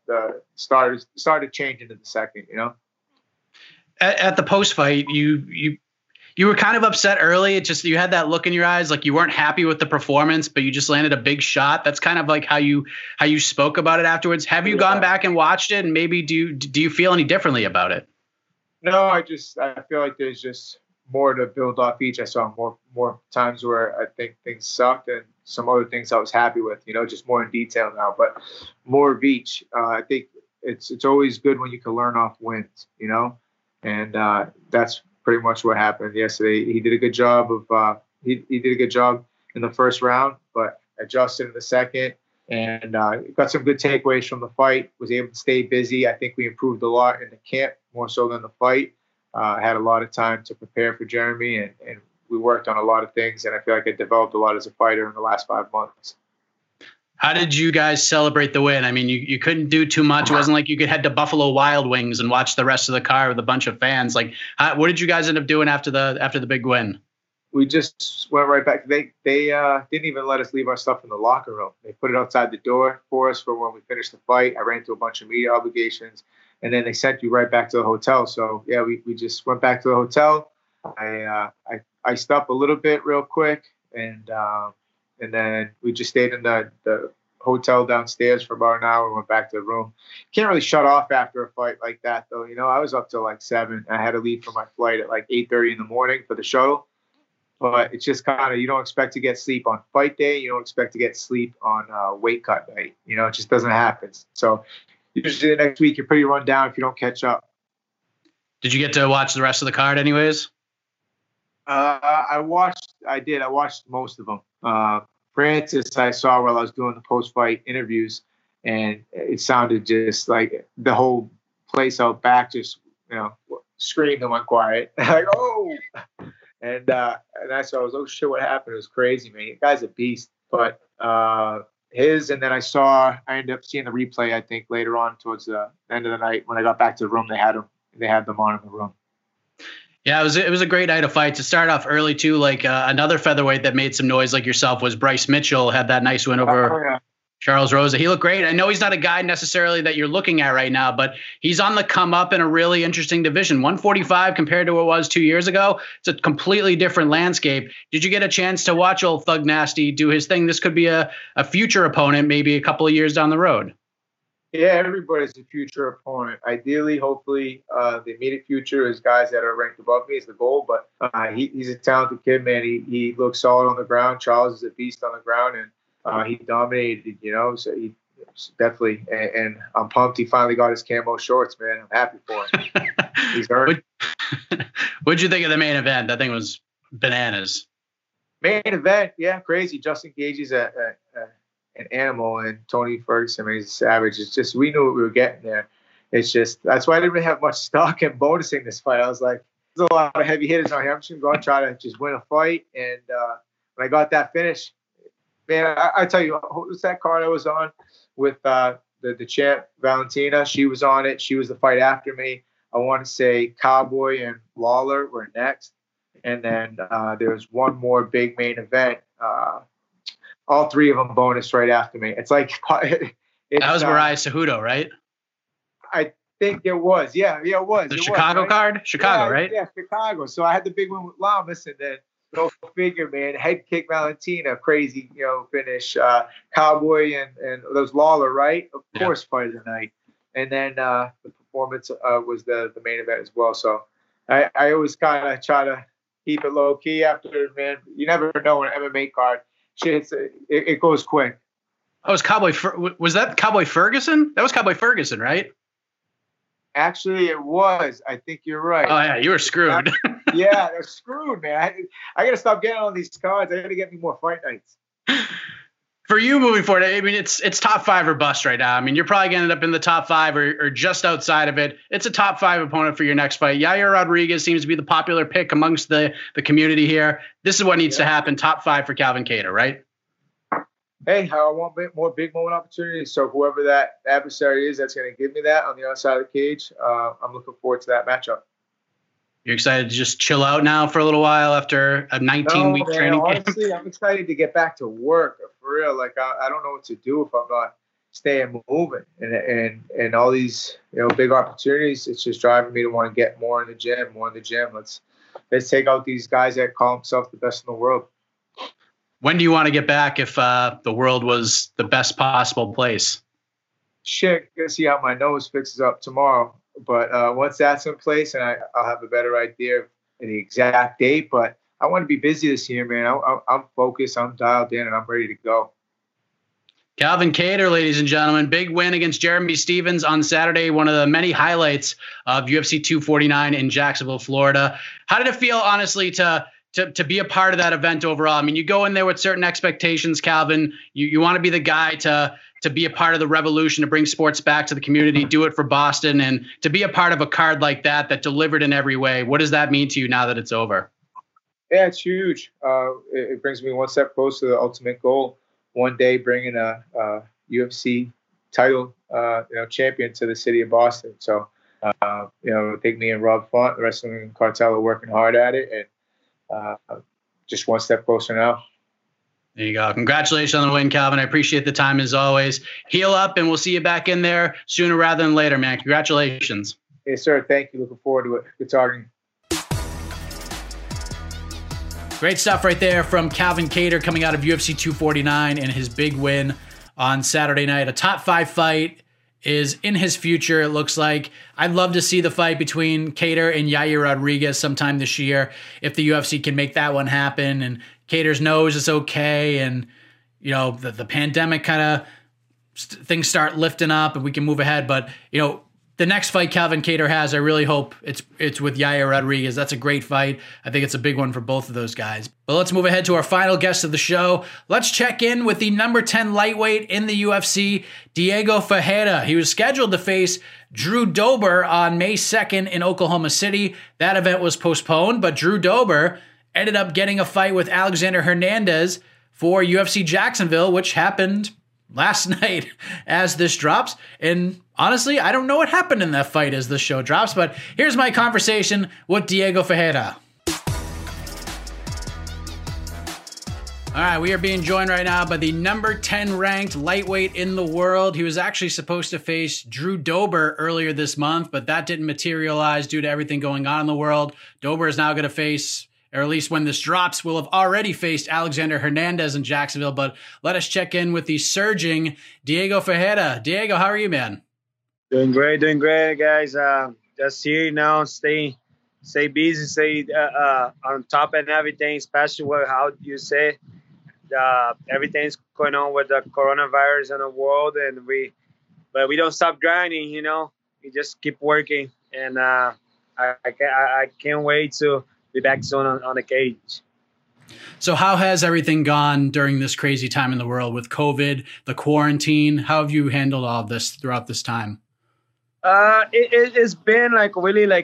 started changing in the second. At the post fight, you You were kind of upset early. It just, you had that look in your eyes, like you weren't happy with the performance, but you just landed a big shot. That's kind of like how you spoke about it afterwards. Have you gone back and watched it, and maybe do you feel any differently about it? No, I feel like there's just more to build off each. I saw more times where I think things sucked, and some other things I was happy with. Just more in detail now, but more of each. I think it's always good when you can learn off wins. And that's pretty much what happened yesterday. He did a good job of he did a good job in the first round, but adjusted in the second, and got some good takeaways from the fight. Was able to stay busy. I think we improved a lot in the camp, more so than the fight. Had a lot of time to prepare for Jeremy, and we worked on a lot of things, and I feel like I developed a lot as a fighter in the last 5 months. How did you guys celebrate the win? I mean, you couldn't do too much. It wasn't like you could head to Buffalo Wild Wings and watch the rest of the car with a bunch of fans. Like, what did you guys end up doing after the big win? We just went right back. They didn't even let us leave our stuff in the locker room. They put it outside the door for us for when we finished the fight. I ran into a bunch of media obligations, and then they sent you right back to the hotel. So yeah, we just went back to the hotel. I iced up a little bit real quick, and then we just stayed in the hotel downstairs for about an hour and went back to the room. Can't really shut off after a fight like that, though. I was up till like 7. I had to leave for my flight at like 8:30 in the morning for the shuttle. But it's just kind of, you don't expect to get sleep on fight day. You don't expect to get sleep on weight cut night. It just doesn't happen. So usually the next week you're pretty run down if you don't catch up. Did you get to watch the rest of the card anyways? I watched most of them. Francis I saw while I was doing the post-fight interviews, and it sounded just like the whole place out back just, screamed and went quiet. Like, oh! And I saw, oh shit, what happened? It was crazy, man. The guy's a beast. But and then I ended up seeing the replay, I think, later on towards the end of the night. When I got back to the room, they had them on in the room. Yeah, it was a great night of fights. To start off early too, like another featherweight that made some noise like yourself was Bryce Mitchell. Had that nice win over Charles Rosa. He looked great. I know he's not a guy necessarily that you're looking at right now, but he's on the come up in a really interesting division. 145 compared to what it was 2 years ago. It's a completely different landscape. Did you get a chance to watch old Thug Nasty do his thing? This could be a future opponent, maybe a couple of years down the road. Yeah, everybody's a future opponent. Ideally, hopefully, the immediate future is guys that are ranked above me is the goal. But he's a talented kid, man. He looks solid on the ground. Charles is a beast on the ground, and he dominated, so he definitely, and I'm pumped he finally got his camo shorts, man. I'm happy for him. He's earned. What'd you think of the main event? That thing was bananas. Main event, yeah, crazy. Justin Gaethje's an animal, and Tony Ferguson, he's a savage. It's just, we knew what we were getting there. It's just, that's why I didn't really have much stock in bonusing this fight. I was like, there's a lot of heavy hitters on here. I'm just going to go and try to just win a fight. And when I got that finish, man, I tell you, what was that card I was on with the champ, Valentina? She was on it. She was the fight after me. I want to say Cowboy and Lawler were next. And then there was one more big main event. All three of them bonus right after me. It's like that was Mariah Cejudo, right? I think it was. Yeah, it was. The Chicago card? Chicago, right? Yeah, Chicago. So I had the big one with Lamas, and then go figure, man. Head kick Valentina, crazy, finish. Cowboy and those Lawler, right? Of course, fight of the night. And then the performance was the main event as well. So I always kind of try to keep it low key after, man. You never know an MMA card. Shit, it goes quick. Oh, was that Cowboy Ferguson? That was Cowboy Ferguson, right? Actually, it was. I think you're right. Oh, yeah, you were screwed. Yeah, they're screwed, man. I got to stop getting on these cards. I got to get me more fight nights. For you moving forward, I mean, it's top 5 or bust right now. I mean, you're probably going to end up in the top 5 or just outside of it. It's a top 5 opponent for your next fight. Yair Rodriguez seems to be the popular pick amongst the community here. This is what needs to happen. Top 5 for Calvin Kattar, right? Hey, I want more big moment opportunities. So whoever that adversary is that's going to give me that on the other side of the cage, I'm looking forward to that matchup. You're excited to just chill out now for a little while after a 19-week training camp? Honestly, I'm excited to get back to work for real. Like I don't know what to do if I'm not staying moving, and all these big opportunities. It's just driving me to want to get more in the gym. Let's let's take out these guys that call themselves the best in the world. When do you want to get back if the world was the best possible place? Shit, gonna see how my nose fixes up tomorrow. But once that's in place, and I'll have a better idea of the exact date. But I want to be busy this year, man. I'm focused, I'm dialed in, and I'm ready to go. Calvin Kattar, ladies and gentlemen, big win against Jeremy Stephens on Saturday. One of the many highlights of UFC 249 in Jacksonville, Florida. How did it feel, honestly, to be a part of that event overall? I mean, you go in there with certain expectations, Calvin. You want to be the guy to be a part of the revolution, to bring sports back to the community, do it for Boston, and to be a part of a card like that delivered in every way. What does that mean to you now that it's over? Yeah, it's huge. It brings me one step closer to the ultimate goal. One day bringing a UFC title, champion to the city of Boston. So, I think me and Rob Font, the wrestling cartel, are working hard at it, and just one step closer now. There you go. Congratulations on the win, Calvin. I appreciate the time as always. Heal up, and we'll see you back in there sooner rather than later, man. Congratulations. Yes, sir. Thank you. Looking forward to it. Good talking. Great stuff right there from Calvin Kattar coming out of UFC 249 and his big win on Saturday night. A top 5 fight is in his future, it looks like. I'd love to see the fight between Kattar and Yair Rodriguez sometime this year if the UFC can make that one happen. And Kattar's nose is okay, and the pandemic kind of things start lifting up and we can move ahead. But the next fight Calvin Kattar has, I really hope it's with Yair Rodriguez. That's a great fight. I think it's a big one for both of those guys. But let's move ahead to our final guest of the show. Let's check in with the number 10 lightweight in the UFC, Diego Ferreira. He was scheduled to face Drew Dober on May 2nd in Oklahoma City. That event was postponed, but Drew Dober ended up getting a fight with Alexander Hernandez for UFC Jacksonville, which happened last night as this drops. And honestly, I don't know what happened in that fight as this show drops, but here's my conversation with Diego Ferreira. All right, we are being joined right now by the number 10 ranked lightweight in the world. He was actually supposed to face Drew Dober earlier this month, but that didn't materialize due to everything going on in the world. Dober is now going to face, or at least when this drops, will have already faced Alexander Hernandez in Jacksonville. But let us check in with the surging Diego Ferreira. Diego, how are you, man? Doing great, guys. Just here now, stay busy, stay on top and everything, especially how you say everything's going on with the coronavirus in the world, but we don't stop grinding. We just keep working, and I can't wait to be back soon on the cage. So how has everything gone during this crazy time in the world with COVID, the quarantine? How have you handled all of this throughout this time? It's been really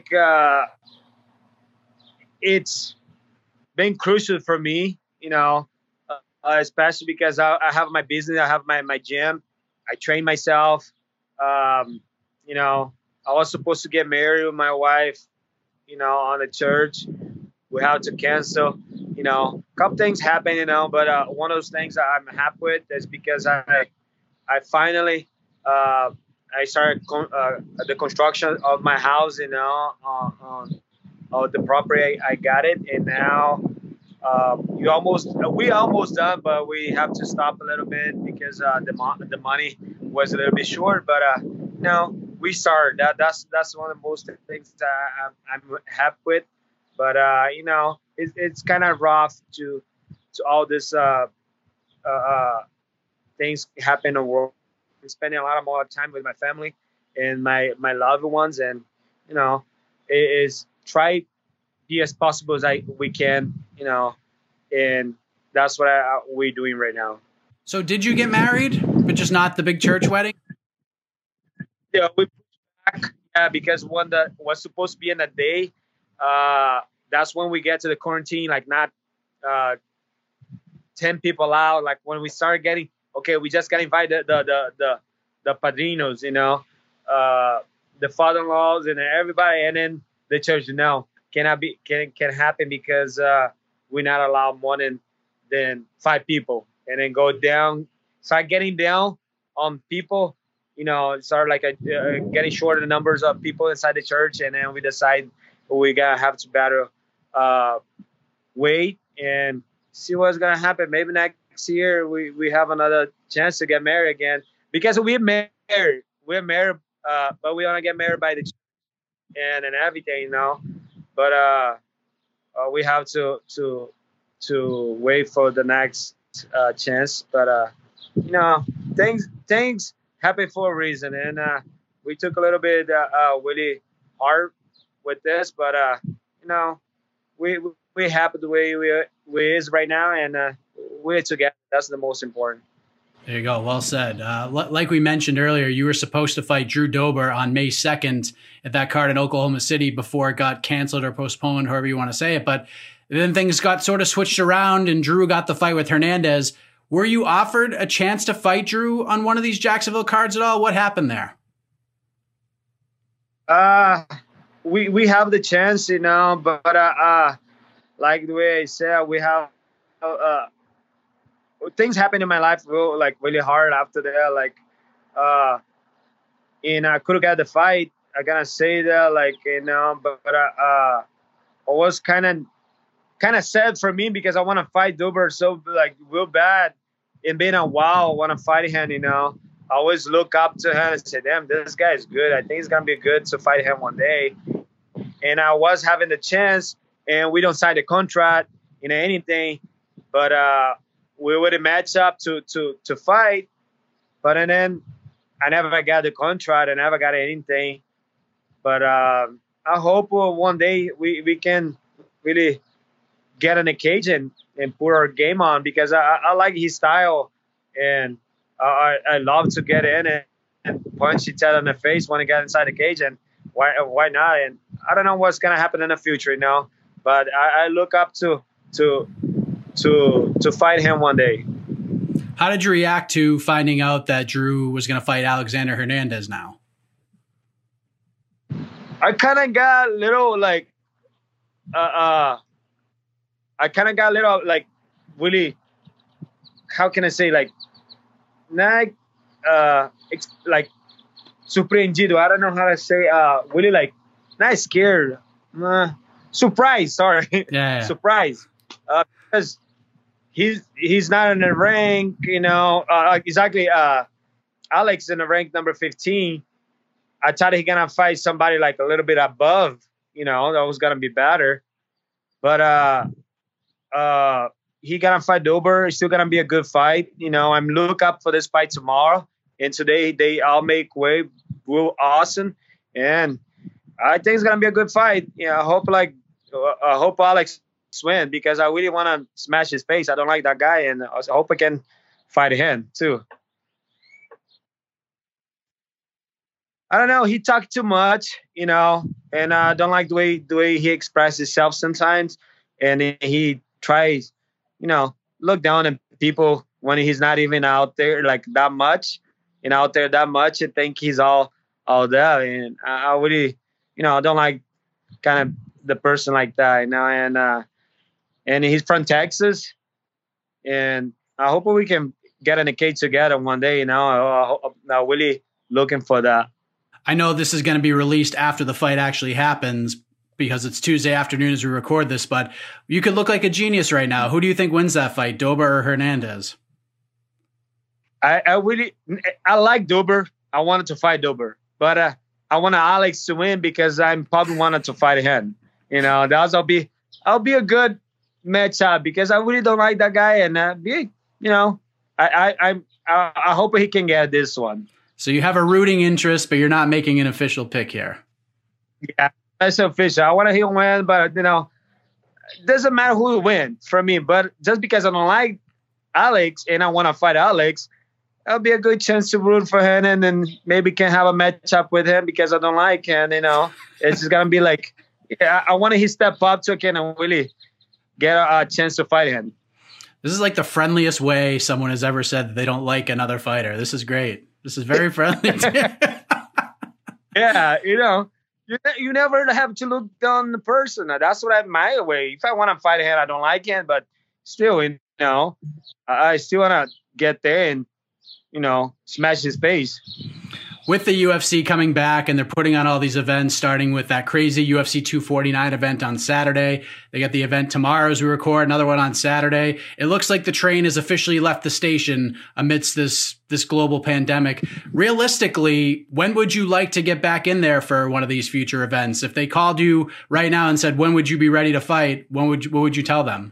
it's been crucial for me, especially because I have my business, I have my gym, I train myself. I was supposed to get married with my wife, on the church. We had to cancel, a couple things happened, but one of those things that I'm happy with is because I finally, I started the construction of my house, on the property. I got it, and now we almost done, but we have to stop a little bit because the money was a little bit short. But we started. That's one of the most things that I'm happy with. But it's kind of rough to all this things happen in the world. I'm spending a lot more time with my family and my loved ones, and it is try be as possible as we can, and that's what we're doing right now. So did you get married, but just not the big church wedding? Yeah, we pushed back, because when that was supposed to be in a day, that's when we get to the quarantine, not 10 people out. Like when we started getting, we just got invited the padrinos, the father-in-laws and everybody, and then the church. Can happen because we're not allowed more than 5 people, and then go down, start getting down on people. Start getting short the numbers of people inside the church, and then we decide we gotta have to battle wait and see what's gonna happen. Maybe next year we have another chance to get married again, because we're married, but we want to get married by the and everything, you know. But we have to wait for the next chance. But you know, things happen for a reason, and we took a little bit really hard with this, but you know, we're happy the way we is right now, and we're together. That's the most important. There you go. Well said. Like we mentioned earlier, you were supposed to fight Drew Dober on May 2nd at that card in Oklahoma City before it got canceled or postponed, however you want to say it. But then things got sort of switched around and Drew got the fight with Hernandez. Were you offered a chance to fight Drew on one of these Jacksonville cards at all? What happened there? We have the chance, you know, but like the way I said, we have things happened in my life really hard after that. Like, and I could have got the fight. I gotta say that, like, you know, but it was kind of sad for me because I want to fight Dober so like real bad. It's been a while. I want to fight him, you know. I always look up to him and say, damn, this guy is good. I think it's gonna be good to fight him one day. And I was having the chance, and we don't sign the contract, you know, anything. But we would match up to fight. But then I never got the contract. I never got anything. But I hope one day we can really get in the cage and put our game on, because I like his style, and I love to get in and punch each other in the face when I get inside the cage, and why not? And I don't know what's gonna happen in the future, you know, but I look up to fight him one day. How did you react to finding out that Drew was going to fight Alexander Hernandez now? I kind of got a little like, really, how can I say, like surprendido. I don't know how to say, really, like, not scared, surprised. Sorry, yeah. Surprised, because he's not in the rank, you know. Exactly. Alex in the rank number 15. I thought he gonna fight somebody like a little bit above, you know, that was gonna be better. But he gonna fight Dober. It's still gonna be a good fight. You know, I'm look up for this fight tomorrow. And today they all make way real awesome. And I think it's gonna be a good fight. Yeah, I hope Alex win, because I really want to smash his face. I don't like that guy, and I hope I can fight him too. I don't know. He talked too much, you know, and I don't like the way he expresses himself sometimes. And he tries, you know, look down at people when he's not even out there like that much, and out there that much. I think he's all there, and I really, you know, I don't like kind of the person like that, you know. And he's from Texas, and I hope we can get in a cage together one day, you know. I'm really looking for that. I know this is going to be released after the fight actually happens, because it's Tuesday afternoon as we record this, but you could look like a genius right now. Who do you think wins that fight, Dober or Hernandez? I like Dober. I wanted to fight Dober, but I want Alex to win, because I'm probably wanted to fight him. You know, I'll be a good matchup, because I really don't like that guy, and you know, I hope he can get this one. So you have a rooting interest, but you're not making an official pick here. Yeah, that's official. I want him to win, but, you know, it doesn't matter who will win for me. But just because I don't like Alex and I want to fight Alex, that'll be a good chance to root for him, and then maybe can have a matchup with him, because I don't like him, you know. It's just going to be like, yeah, I want to step up so I can really get a chance to fight him. This is like the friendliest way someone has ever said that they don't like another fighter. This is great. This is very friendly. Yeah, you know, you never have to look down the person. That's what my way. If I want to fight him, I don't like him, but still, you know, I still want to get there and, you know, smash his face. with the UFC coming back and they're putting on all these events, starting with that crazy UFC 249 event on Saturday. They got the event tomorrow as we record, another one on Saturday. It looks like the train has officially left the station amidst this global pandemic. Realistically, when would you like to get back in there for one of these future events? If they called you right now and said, when would you be ready to fight? What would you tell them?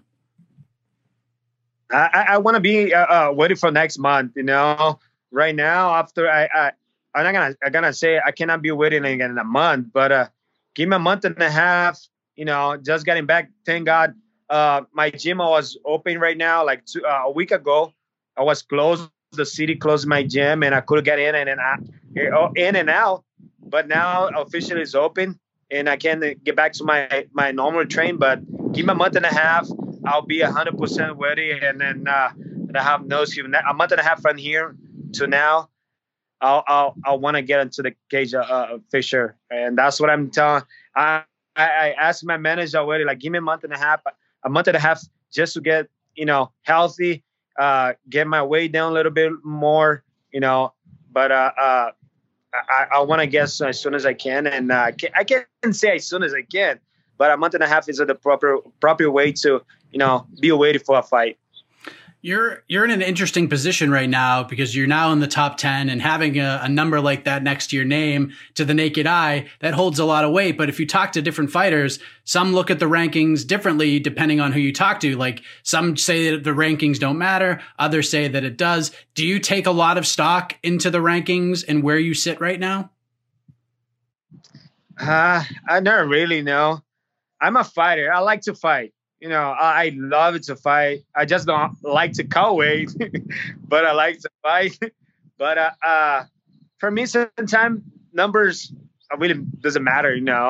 I want to be waiting for next month. Right now, after I'm not gonna say I cannot be waiting again in a month, but give me a month and a half. Just getting back. Thank God, my gym was open right now. Like a week ago, I was closed. The city closed my gym, and I couldn't get in and out. But now officially it's open, and I can get back to my normal train. But give me a month and a half. I'll be 100% ready, and then I have no excuse. A month and a half from here to now, I'll want to get into the cage Fisher, and that's what I'm telling. I asked my manager already, like, give me a month and a half just to get healthy, get my weight down a little bit more, But I want to get as soon as I can, and I can't say as soon as I can, but a month and a half is the proper way to be waiting for a fight. You're in an interesting position right now because you're now in the top 10, and having a number like that next to your name, to the naked eye, that holds a lot of weight. But if you talk to different fighters, some look at the rankings differently depending on who you talk to. Like, some say that the rankings don't matter. Others say that it does. Do you take a lot of stock into the rankings and where you sit right now? I never really know. I'm a fighter. I like to fight. I love to fight. I just don't like to cut weight, but I like to fight. But for me, sometimes numbers really doesn't matter.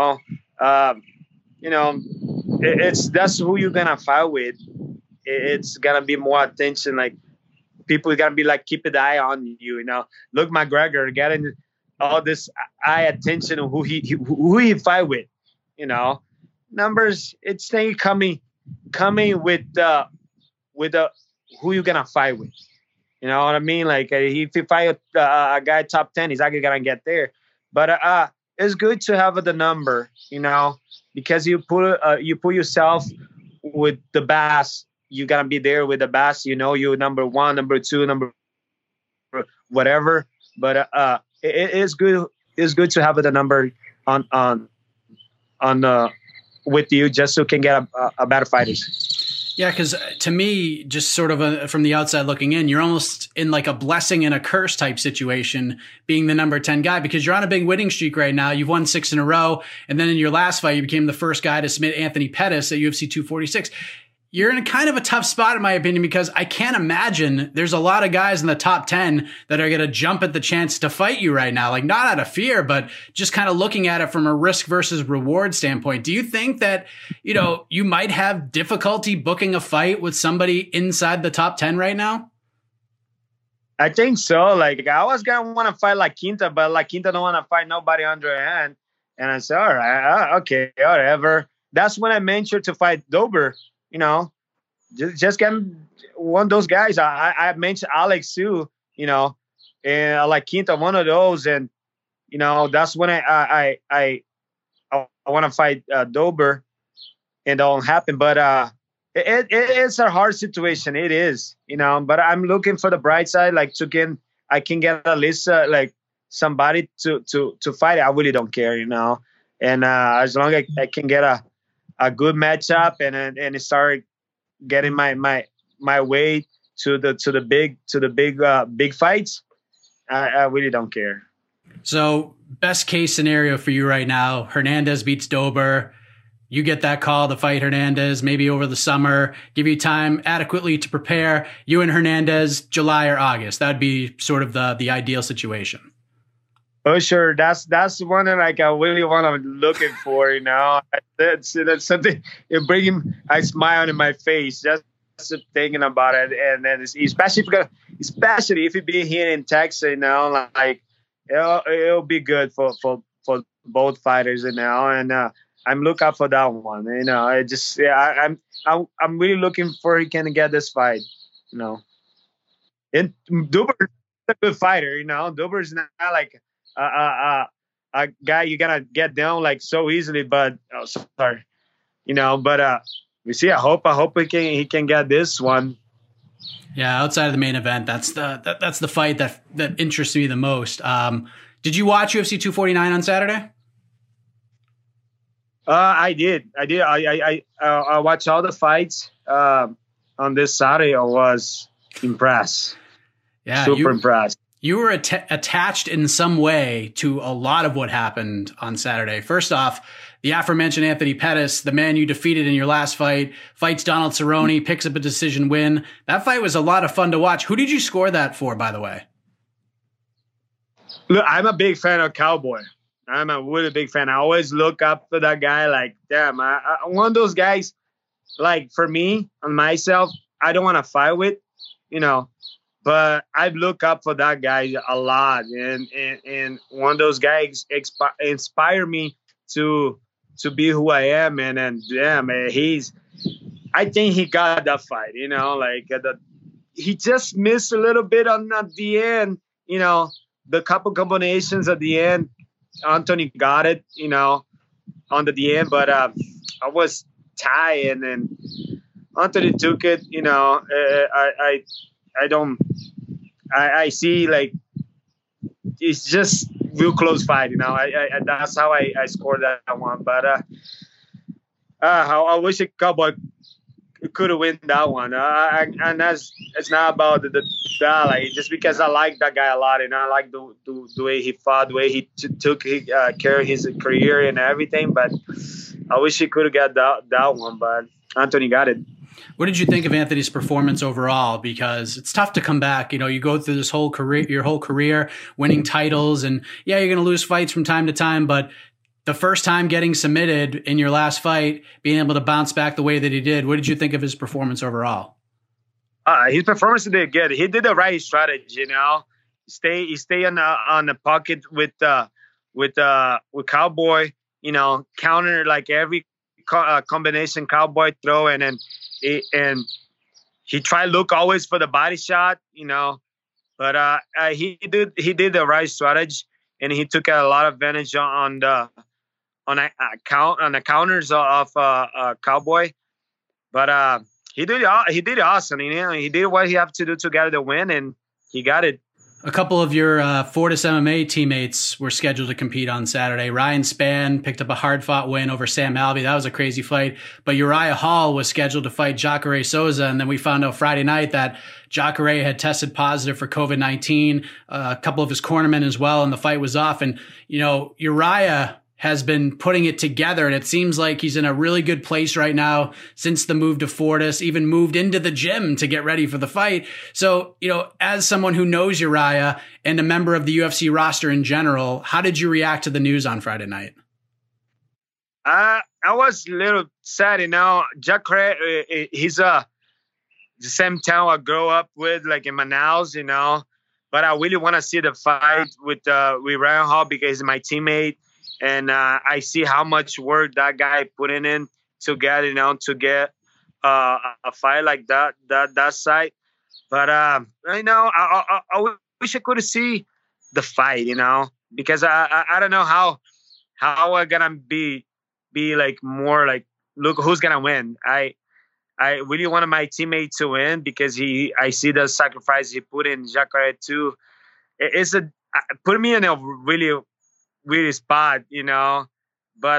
It's that's who you're gonna fight with. It's gonna be more attention. Like, people are gonna be like, keep an eye on you. Look, McGregor getting all this eye attention on who he fight with. Numbers. It's thing coming with who you gonna fight with. You know what I mean? Like, if you fight a guy top 10, he's not gonna get there. But it's good to have the number, because you put yourself with the best. You gotta be there with the best. You're number one, number two, number whatever. But it is good. It's good to have the number on with you, just so you can get a better fighters. Yeah, because to me, just sort of from the outside looking in, you're almost in like a blessing and a curse type situation being the number 10 guy, because you're on a big winning streak right now. You've won 6 in a row. And then in your last fight, you became the first guy to submit Anthony Pettis at UFC 246. You're in a kind of a tough spot, in my opinion, because I can't imagine there's a lot of guys in the top 10 that are going to jump at the chance to fight you right now. Like, not out of fear, but just kind of looking at it from a risk versus reward standpoint. Do you think that, you might have difficulty booking a fight with somebody inside the top 10 right now? I think so. Like, I was going to want to fight La Quinta, but La Quinta don't want to fight nobody underhand. And I said, all right, okay, whatever. That's when I mentioned to fight Dober. Just get one of those guys. I mentioned Alex too, and like Quinta, one of those, and that's when I want to fight Dober, and that won't happen. But it's a hard situation. It is, But I'm looking for the bright side. Like, I can get at least like somebody to fight. I really don't care, And as long as I can get a good matchup and start getting my way to the big fights, I really don't care. So, best case scenario for you right now, Hernandez beats Dober. You get that call to fight Hernandez maybe over the summer, give you time adequately to prepare. You and Hernandez, July or August. That would be sort of the ideal situation. Oh, sure. That's one that I really want to looking for, That's something bringing a smile on my face just thinking about it. And then especially if you be here in Texas, like it'll be good for both fighters, And I'm looking out for that one. I'm really looking for he can get this fight, And Duber's a good fighter, Duber's not like a guy you're gonna get down like so easily. But sorry, But we see. I hope he can get this one. Yeah, outside of the main event, that's the fight that interests me the most. Did you watch UFC 249 on Saturday? I did. I watched all the fights on this Saturday. I was impressed. Yeah, super impressed. You were attached in some way to a lot of what happened on Saturday. First off, the aforementioned Anthony Pettis, the man you defeated in your last fight, fights Donald Cerrone, picks up a decision win. That fight was a lot of fun to watch. Who did you score that for, by the way? Look, I'm a big fan of Cowboy. I'm a really big fan. I always look up to that guy like, damn, I one of those guys, like for me, on myself, I don't want to fight with, but I look up for that guy a lot. And one of those guys inspire me to be who I am. And damn, I think he got that fight, he just missed a little bit on at the end, the couple combinations at the end. Anthony got it, on the end, but I was tied, and then Anthony took it. I see like it's just real close fight. That's how I scored that one. But I wish a Cowboy could have win that one. And it's not about the like just because I like that guy a lot, and I like the way he fought, the way he took care of his career and everything. But I wish he could have got that one, but Anthony got it. What did you think of Anthony's performance overall? Because it's tough to come back. You go through this whole career, your whole career, winning titles, and yeah, you're going to lose fights from time to time, but the first time getting submitted in your last fight, being able to bounce back the way that he did, what did you think of his performance overall? His performance did good. He did the right strategy, He stay on the pocket with Cowboy, counter like every combination Cowboy throw, and he tried look always for the body shot, But he did the right strategy, and he took a lot of advantage on the counters of Cowboy. But he did awesome. He did what he had to do to get the win, and he got it. A couple of your Fortis MMA teammates were scheduled to compete on Saturday. Ryan Spann picked up a hard-fought win over Sam Alvey. That was a crazy fight. But Uriah Hall was scheduled to fight Jacare Souza, and then we found out Friday night that Jacare had tested positive for COVID-19, a couple of his cornermen as well, and the fight was off. And, Uriah has been putting it together, and it seems like he's in a really good place right now since the move to Fortis, even moved into the gym to get ready for the fight. So, as someone who knows Uriah and a member of the UFC roster in general, how did you react to the news on Friday night? I was a little sad, Jacare, he's the same town I grew up with, like in Manaus, but I really want to see the fight with Ryan Hall because he's my teammate. And I see how much work that guy put in to get a fight like that side. But I wish I could see the fight, because I don't know how I'm gonna be like more like look who's gonna win. I really wanted my teammate to win because I see the sacrifice he put in Jacare too. Put me in a really weird spot, but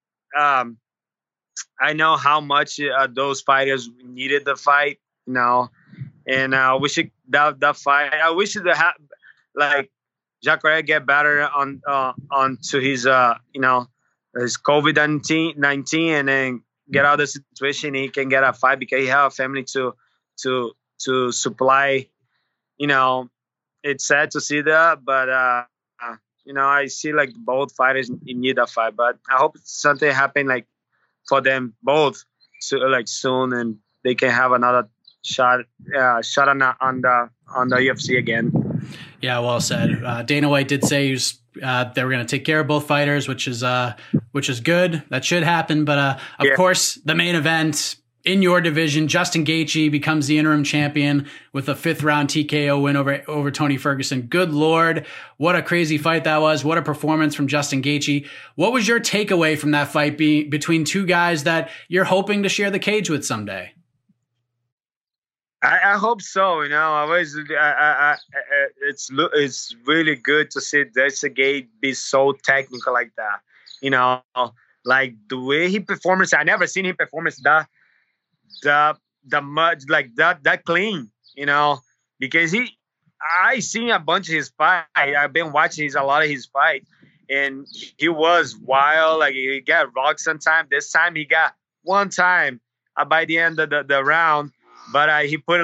I know how much those fighters needed the fight, and I wish that fight. I wish it had like Jacare get better on to his his COVID-19 and then get out of the situation. He can get a fight because he have a family to supply. It's sad to see that, but. I see like both fighters need a fight, but I hope something happen like for them both soon, and they can have another shot on the UFC again. Yeah, well said. Dana White did say they were going to take care of both fighters, which is good. That should happen, but of course the main event in your division. Justin Gaethje becomes the interim champion with a 5th round TKO win over Tony Ferguson. Good Lord, what a crazy fight that was. What a performance from Justin Gaethje. What was your takeaway from that fight between two guys that you're hoping to share the cage with someday? I hope so. It's really good to see Justin Gaethje be so technical like that. Like the way he performs, I never seen him perform that clean. Because I seen a bunch of his fight. I've been watching a lot of his fight, and he was wild. Like he got rocked sometimes. This time he got one time by the end of the round. But he put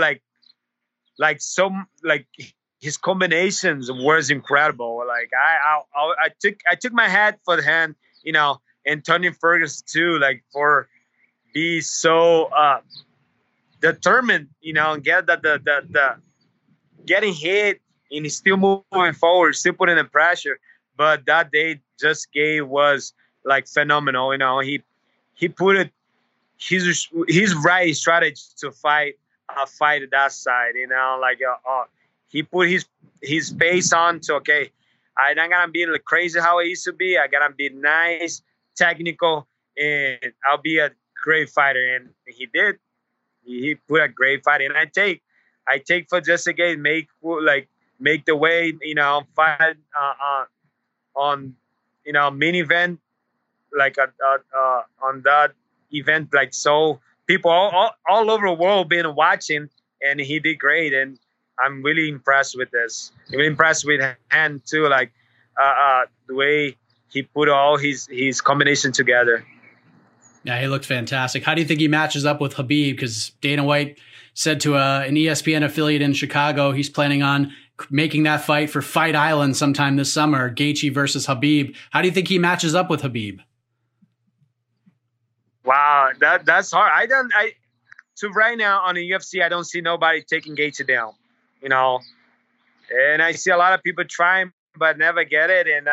his combinations was incredible. Like I took my hat for the hand, and Tony Ferguson too, like for be so determined, and get the getting hit and he's still moving forward, still putting the pressure. But that day Just Gaethje was like phenomenal. He put his right strategy to fight that side. He put his face on to, okay, I'm not gonna be like crazy how I used to be. I gotta be nice, technical, and I'll be a great fighter. And he did. He put a great fight. And I take for Justin Gaethje make the way, fight on main event, like on that event, like so people all over the world been watching, and he did great. And I'm really impressed with this. I'm really impressed with Hand too, like the way he put all his combination together. Yeah, he looked fantastic. How do you think he matches up with Khabib? Because Dana White said to an ESPN affiliate in Chicago, he's planning on making that fight for Fight Island sometime this summer, Gaethje versus Khabib. How do you think he matches up with Khabib? Wow, that's hard. So right now on the UFC, I don't see nobody taking Gaethje down, and I see a lot of people trying but never get it. And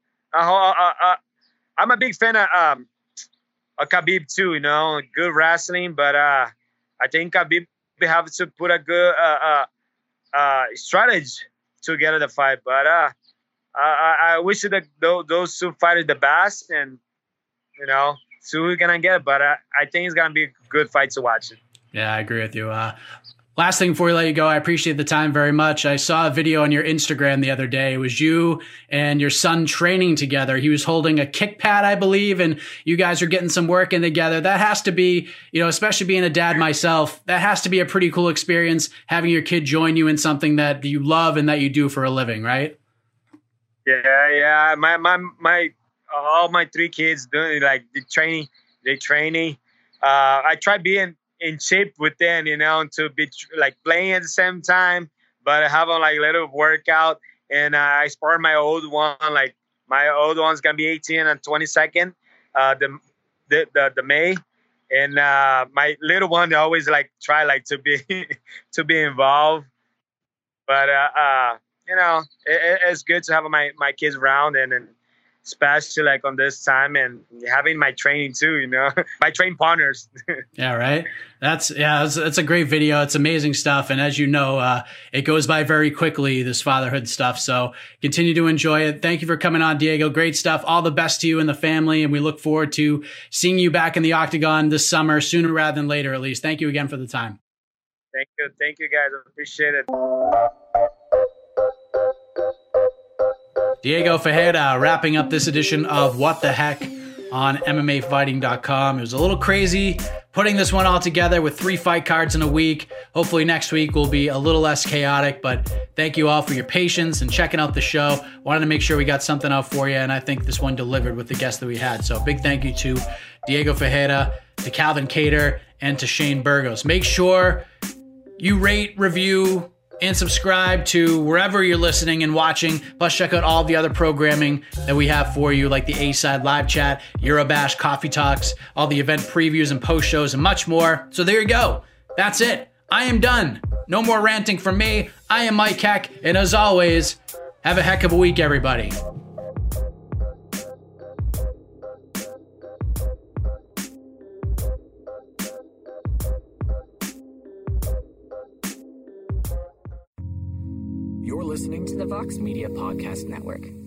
I'm a big fan of Khabib too, good wrestling, but I think Khabib have to put a good strategy together the fight. But I wish that those two fighters the best, and so we're gonna get it. But I think it's gonna be a good fight to watch. Yeah, I agree with you. Last thing before we let you go, I appreciate the time very much. I saw a video on your Instagram the other day. It was you and your son training together. He was holding a kick pad, I believe, and you guys are getting some work in together. That has to be, especially being a dad myself, that has to be a pretty cool experience, having your kid join you in something that you love and that you do for a living, right? Yeah. My all my 3 kids doing like the training. I try being in shape with them, to be like playing at the same time, but having like a little workout. And I spar my old one. Like my old one's gonna be 18 and 22nd, the May, and my little one always like try like to be involved. But it's good to have my kids around, and especially like on this time, and having my training too, my train partners. Yeah, right. That's a great video. It's amazing stuff. And as you know, it goes by very quickly, this fatherhood stuff. So continue to enjoy it. Thank you for coming on, Diego. Great stuff. All the best to you and the family. And we look forward to seeing you back in the octagon this summer, sooner rather than later, at least. Thank you again for the time. Thank you. Thank you guys. I appreciate it. Diego Ferreira wrapping up this edition of What the Heck on MMAfighting.com. It was a little crazy putting this one all together with 3 fight cards in a week. Hopefully next week will be a little less chaotic, but thank you all for your patience and checking out the show. Wanted to make sure we got something out for you, and I think this one delivered with the guests that we had. So big thank you to Diego Ferreira, to Calvin Kattar, and to Shane Burgos. Make sure you rate, review, and subscribe to wherever you're listening and watching. Plus, check out all the other programming that we have for you, like the A-Side Live Chat, Eurobash, Coffee Talks, all the event previews and post shows, and much more. So there you go. That's it. I am done. No more ranting from me. I am Mike Heck, and as always, have a heck of a week, everybody. You're listening to the Vox Media Podcast Network.